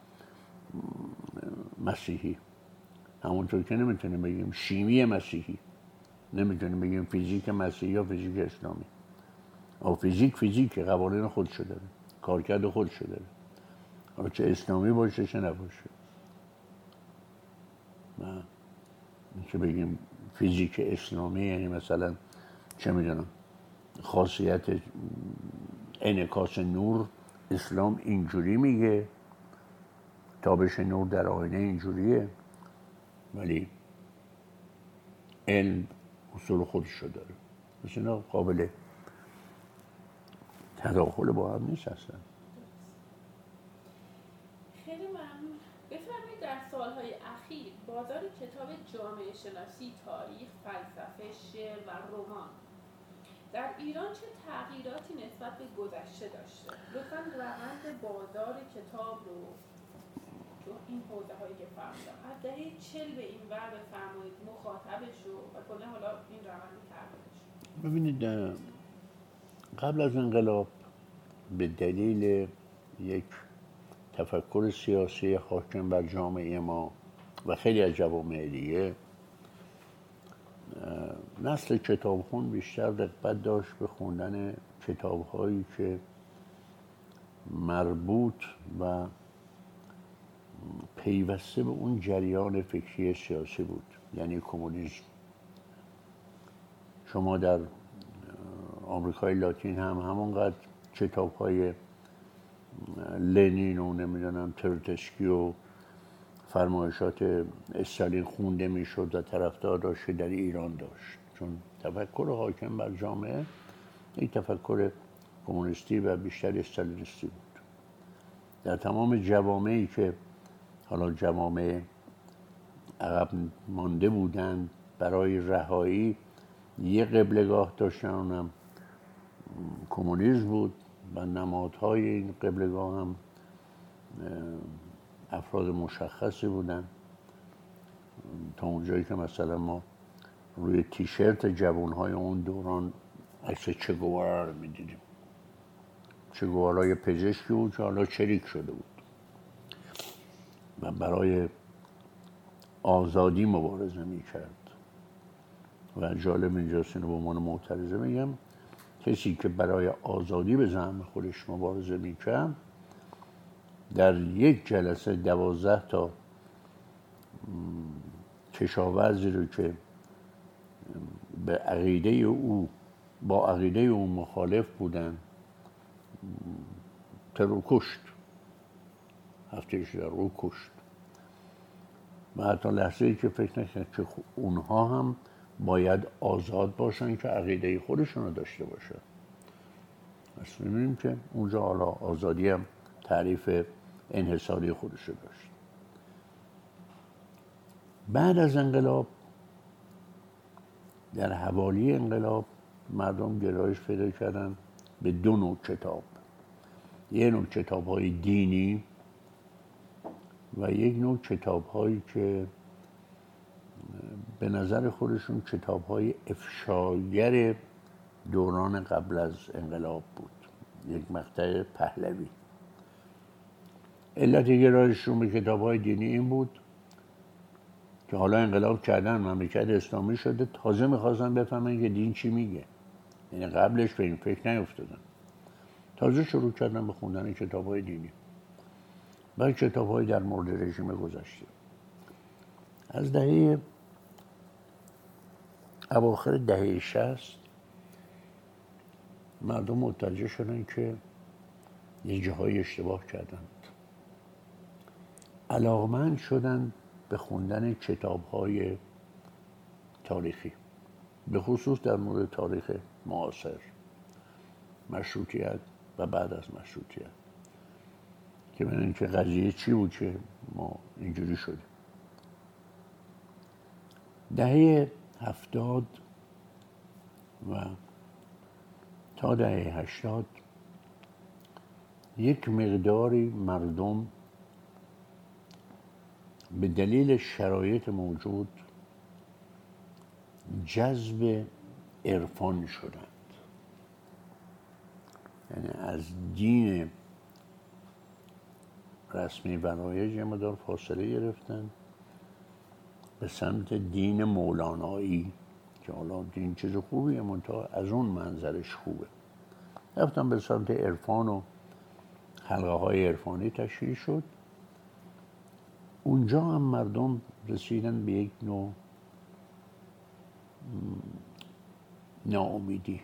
Speaker 1: مسیحی. همونطور که نمیتونیم بگیم شیمی مسیحی، نمیتونیم بگیم فیزیک مسیحی یا فیزیک اسلامی. او فیزیک فیزیک قوانین خودشو داره، کارکرد خودشو داره، حالا چه اسلامی باشه چه نباشه. نه اینکه بگیم فیزیک اسلامی یعنی مثلا چه میدونم خاصیت انعکاس نور اسلام اینجوری میگه، تابش نور در آینه اینجوریه، ولی علم اصول خودشو داره. مثلا قابل تداخل با هم نیست اصلا.
Speaker 2: خیلی ممنون. بفرمایید در سالهای اخیر بازار کتاب جامعه شناسی، تاریخ، فلسفه، شعر و رمان در ایران چه تغییراتی نسبت به گذشته داشته؟ لطفاً روند بازار کتاب رو تو این حوزه هایی که فهمیدم از دهه چهل به این ور بفرمایید، مخاطبش رو و کلا حالا این روند تغییرش.
Speaker 1: ببینید قبل از انقلاب به دلیل یک تفکر سیاسی حاکم بر جامعه ما و خیلی از جوامع دیگه، نسل کتابخون بیشتر رغبت داشت به خوندن کتاب‌هایی که مربوط و پیوسته به اون جریان فکری سیاسی بود، یعنی کمونیسم. شما در آمریکای لاتین هم همونقدر کتاب‌های لنین و نمیدونم ترتسکی و فرمایشات استالین خونده میشد و طرفدار داشت که در ایران داشت، چون تفکر حاکم بر جامعه یک تفکر کمونیستی و بیشتر استالینیستی بود. در تمام جوامعی که حالا جوامع عقب مانده بودند برای رهایی یک قبلگاه داشتن، اونم کمونیسم بود و نمادهای این قبلگاه هم افراد مشخصی بودن، تا اونجایی که مثلا ما روی تیشرت جوانهای اون دوران عکس چه گوارا رو میدیدیم. چه گوارا یه پزشکی بود که حالا چریک شده بود و برای آزادی مبارزه میکرد. و جالب اینجاست، اینو به عنوان معترضه میگم، کسی که برای آزادی به زعم خودش مبارزه میکرد در یک جلسه دوازده تا کشاورزی رو که به عقیده او با عقیده او مخالف بودن ترور کشت، هفتهش در رو کشت. و حتی لحظه ای که فکر نکرد که اونها هم باید آزاد باشن که عقیده خودشون رو داشته باشن. پس می‌بینیم که اونجا حالا آزادی هم تعریف انحصاری خودش رو داشت. بعد از انقلاب، در حوالی انقلاب، مردم گرایش پیدا کردن به دو نوع کتاب. یک نوع کتاب‌های دینی و یک نوع کتاب‌هایی که به نظر خودشون کتاب‌های افشاگر دوران قبل از انقلاب بود، یک مقطع پهلوی. علت گرایششون به کتاب‌های دینی این بود که حالا انقلاب کردن، مملکت اسلامی شده، تازه می‌خواستن بفهمن که دین چی میگه. یعنی قبلش به این فکر نیفتادن، تازه شروع کردن به خوندن کتاب‌های دینی. بعد کتاب‌های در مورد رژیم گذشته. از دهه اواخر دهه شصت مردم متوجه شدن که یه جاهای اشتباه کردند. علاقمند شدن به خوندن کتاب‌های تاریخی، به خصوص در مورد تاریخ معاصر، مشروطیت و بعد از مشروطیت، که ببینن که قضیه چی بود که ما اینجوری شدیم. دهه هفتاد و تا دهه هشتاد یک مقداری مردم به دلیل شرایط موجود جذب عرفان شدند. یعنی از دین رسمی و رایج یه مقدار فاصله گرفتن به سمت دین مولانایی، که حالا دین چیز خوبیه منتها از اون منظرش خوبه. رفتن به سمت عرفان و حلقه های عرفانی تشکیل شد. اونجا هم مردم رسیدن به یک نوع ناامیدی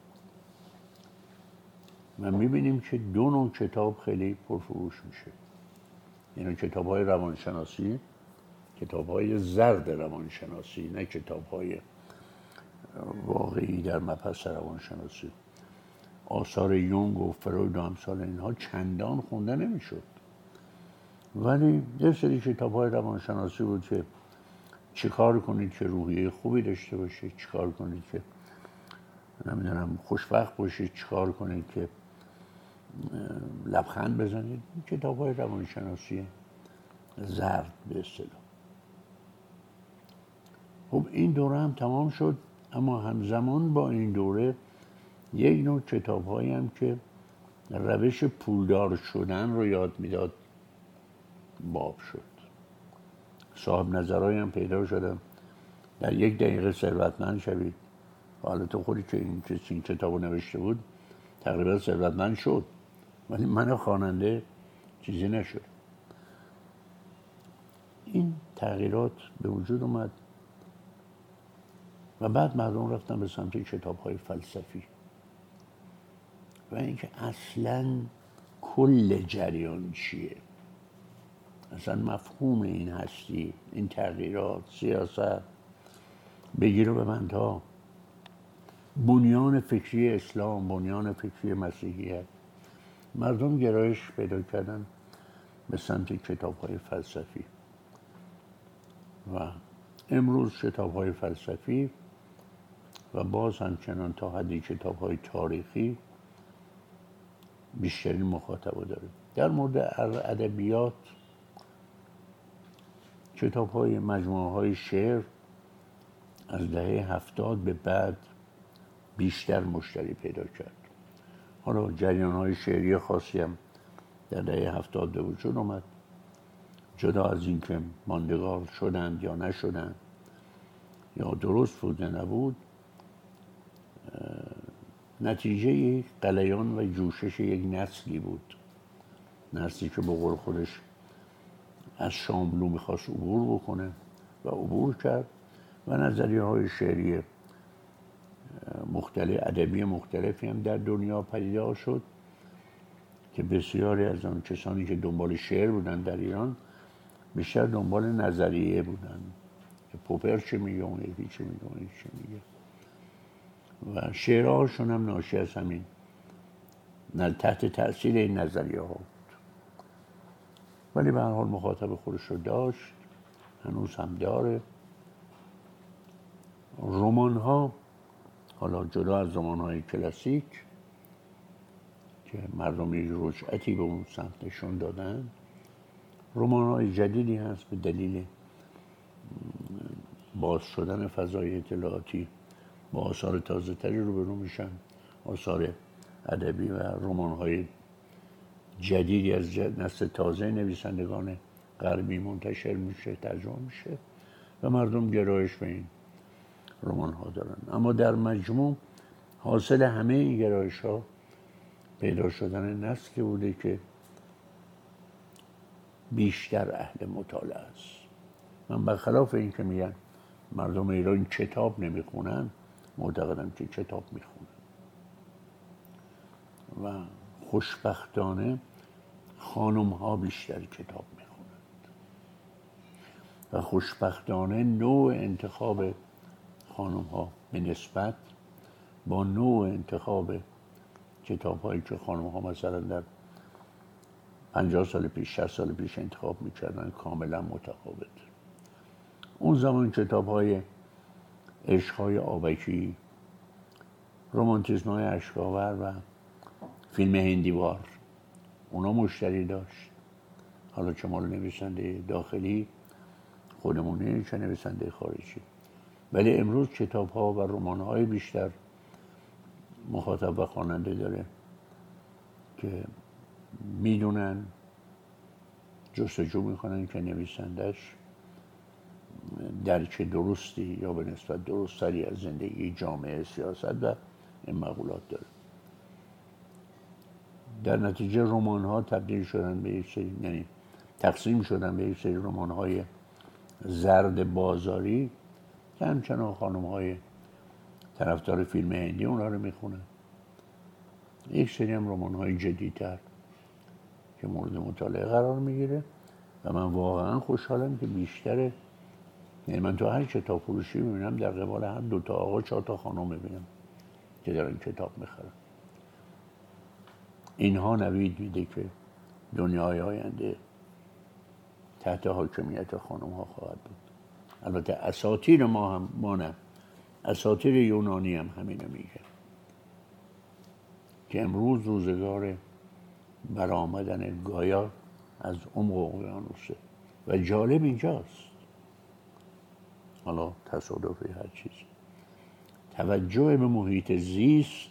Speaker 1: و میبینیم که دو نوع کتاب خیلی پرفروش میشه. یعنی کتاب های روانشناسی، کتاب های زرد روانشناسی، نه کتاب های واقعی در مبحث روانشناسی. آثار یونگ و فروید و امثال اینها چندان خونده نمیشد، ولی یه سری کتاب های روانشناسی بود که چیکار کنید که روحیه خوبی داشته باشید، چیکار کنید که نمیدونم خوشبخت باشید، چیکار کنید که لبخند بزنید. کتاب های روانشناسی زرد به اصطلاح. خب این دوره هم تمام شد، اما همزمان با این دوره یک نوع کتاب هایی هم که روش پولدار شدن رو یاد میداد باب شد. صاحب نظرهایی هم پیدا شدن، در یک دقیقه ثروتمند شوید. حالا تو خودی که این کسی این کتاب رو نوشته بود تقریبا ثروتمند شد، ولی من خواننده چیزی نشد. این تغییرات به وجود اومد و بعد مردم رفتن به سمت کتاب‌های فلسفی و اینکه اصلاً کل جریان چیه، اصلا مفهوم این هستی، این تغییرات، سیاست، بگیر و ببندها، بنیان فکری اسلام، بنیان فکری مسیحیت. مردم گرایش پیدا کردن به سمت کتاب‌های فلسفی و امروز کتاب‌های فلسفی و باز همچنان تا حدی کتاب‌های تاریخی بیشترین مخاطب داره. در مورد ادبیات کتاب‌های مجموعه‌های شعر از دهه هفتاد به بعد بیشتر مشتری پیدا کرد. حالا جریان‌های شعری خاصی هم در دهه هفتاد به وجود اومد، جدا از این که ماندگار شدند یا نشدند یا درست بود یا نبود، نتیجه غلیان و جوشش یک نسلی بود، نسلی که به قول خودش از شاملو میخواست عبور بکنه و عبور کرد و نظریه های شعری مختلف، ادبی مختلفی هم در دنیا پیدا شد که بسیاری از آن کسانی که دنبال شعر بودن در ایران بیشتر دنبال نظریه بودن که پوپر چه میگه، اون یکی چه میگه، اون یکی چه میگه، و شعرهاشون هم ناشی از همین تحت تأثیر این نظریه ها بود. ولی به هر حال مخاطب خودش رو داشت، هنوز هم داره. رمان ها، حالا جدا از رمان های کلاسیک که مردم یک رجعتی به اون سمت نشون دادن، رمان های جدیدی هست به دلیل باز شدن فضای اطلاعاتی با آثار تازه تری روبرو میشن. آثار ادبی و رمان های جدیدی از نسل تازه نویسندگان غربی منتشر میشه، ترجمه میشه و مردم گرایش به این رمان ها دارن. اما در مجموع حاصل همه این گرایش ها پیدا شدن نسلی بوده که بیشتر اهل مطالعه است. من برخلاف این که میگن مردم ایران کتاب نمیخونن، معتقدم که کتاب میخونن و خوشبختانه خانم ها بیشتر کتاب میخونند و خوشبختانه نوع انتخاب خانم ها به نسبت با نوع انتخاب کتاب هایی که خانم ها مثلا در پنجاه سال پیش، شصت سال پیش انتخاب میکردن کاملا متفاوت. اون زمان کتاب های عشق های آبکی، رومانتیسم های اشک‌آور و فیلم هندیوار اونا مشتری داشت. حالا چه مال نویسنده داخلی خودمونی چه نویسنده خارجی. ولی امروز کتاب ها و رمان های بیشتر مخاطب و خواننده داره که میدونن، جستجو میکنن که نویسندش درک درستی یا به نسبت درستری از زندگی، جامعه، سیاست و این مقولات داره. در نتیجه رمان ها تبدیل شدن به یک سری، یعنی تقسیم شدن به یک سری رمان های زرد بازاری که همچنان خانم های طرفدار فیلم هندی اونا رو میخونن. یک سری هم رمان های جدیدتر که مورد مطالعه قرار میگیره و من واقعا خوشحالم که بیشتره. یعنی من تو هر کتاب فروشی میبینم در قبال هر دو تا آقا چهار تا خانم میبینم که دارن کتاب میخرن. اینها نوید میده که دنیای آینده تحت حاکمیت خانم ها خواهد بود. البته اساطیر ما هم ما نه، اساطیر یونانی هم همینو میگه که امروز روزگار برآمدن گایا از عمق اقیانوسه و جالب اینجاست، حالا تصادفی هر چیز، توجه به محیط زیست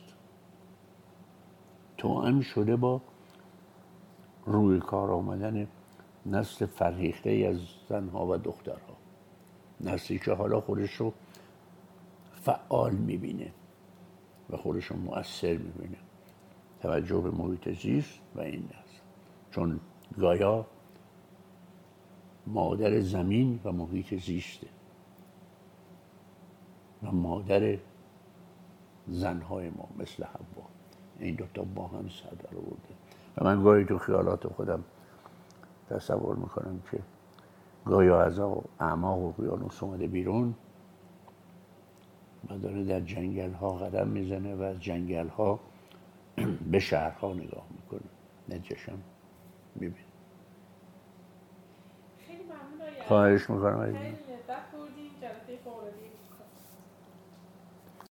Speaker 1: توأم شده با روی کار آمدن نسل فرهیخته ای از زنها و دخترها، نسلی که حالا خودش رو فعال میبینه و خودش رو مؤثر میبینه. توجه به محیط زیست و این نسل، چون گایا مادر زمین و محیط زیسته و مادر زنهای ما مثل حوا، این دوتا با هم سر در آورده. و من گاهی تو خیالات خودم تصور میکنم که گایا از اعماق اقیانوس اومده بیرون و داره در جنگل ها قدم میزنه و از جنگل ها به شهرها نگاه میکنه، نتیجه‌شم میبینه.
Speaker 2: خیلی ممنون.
Speaker 1: خواهش میکنم.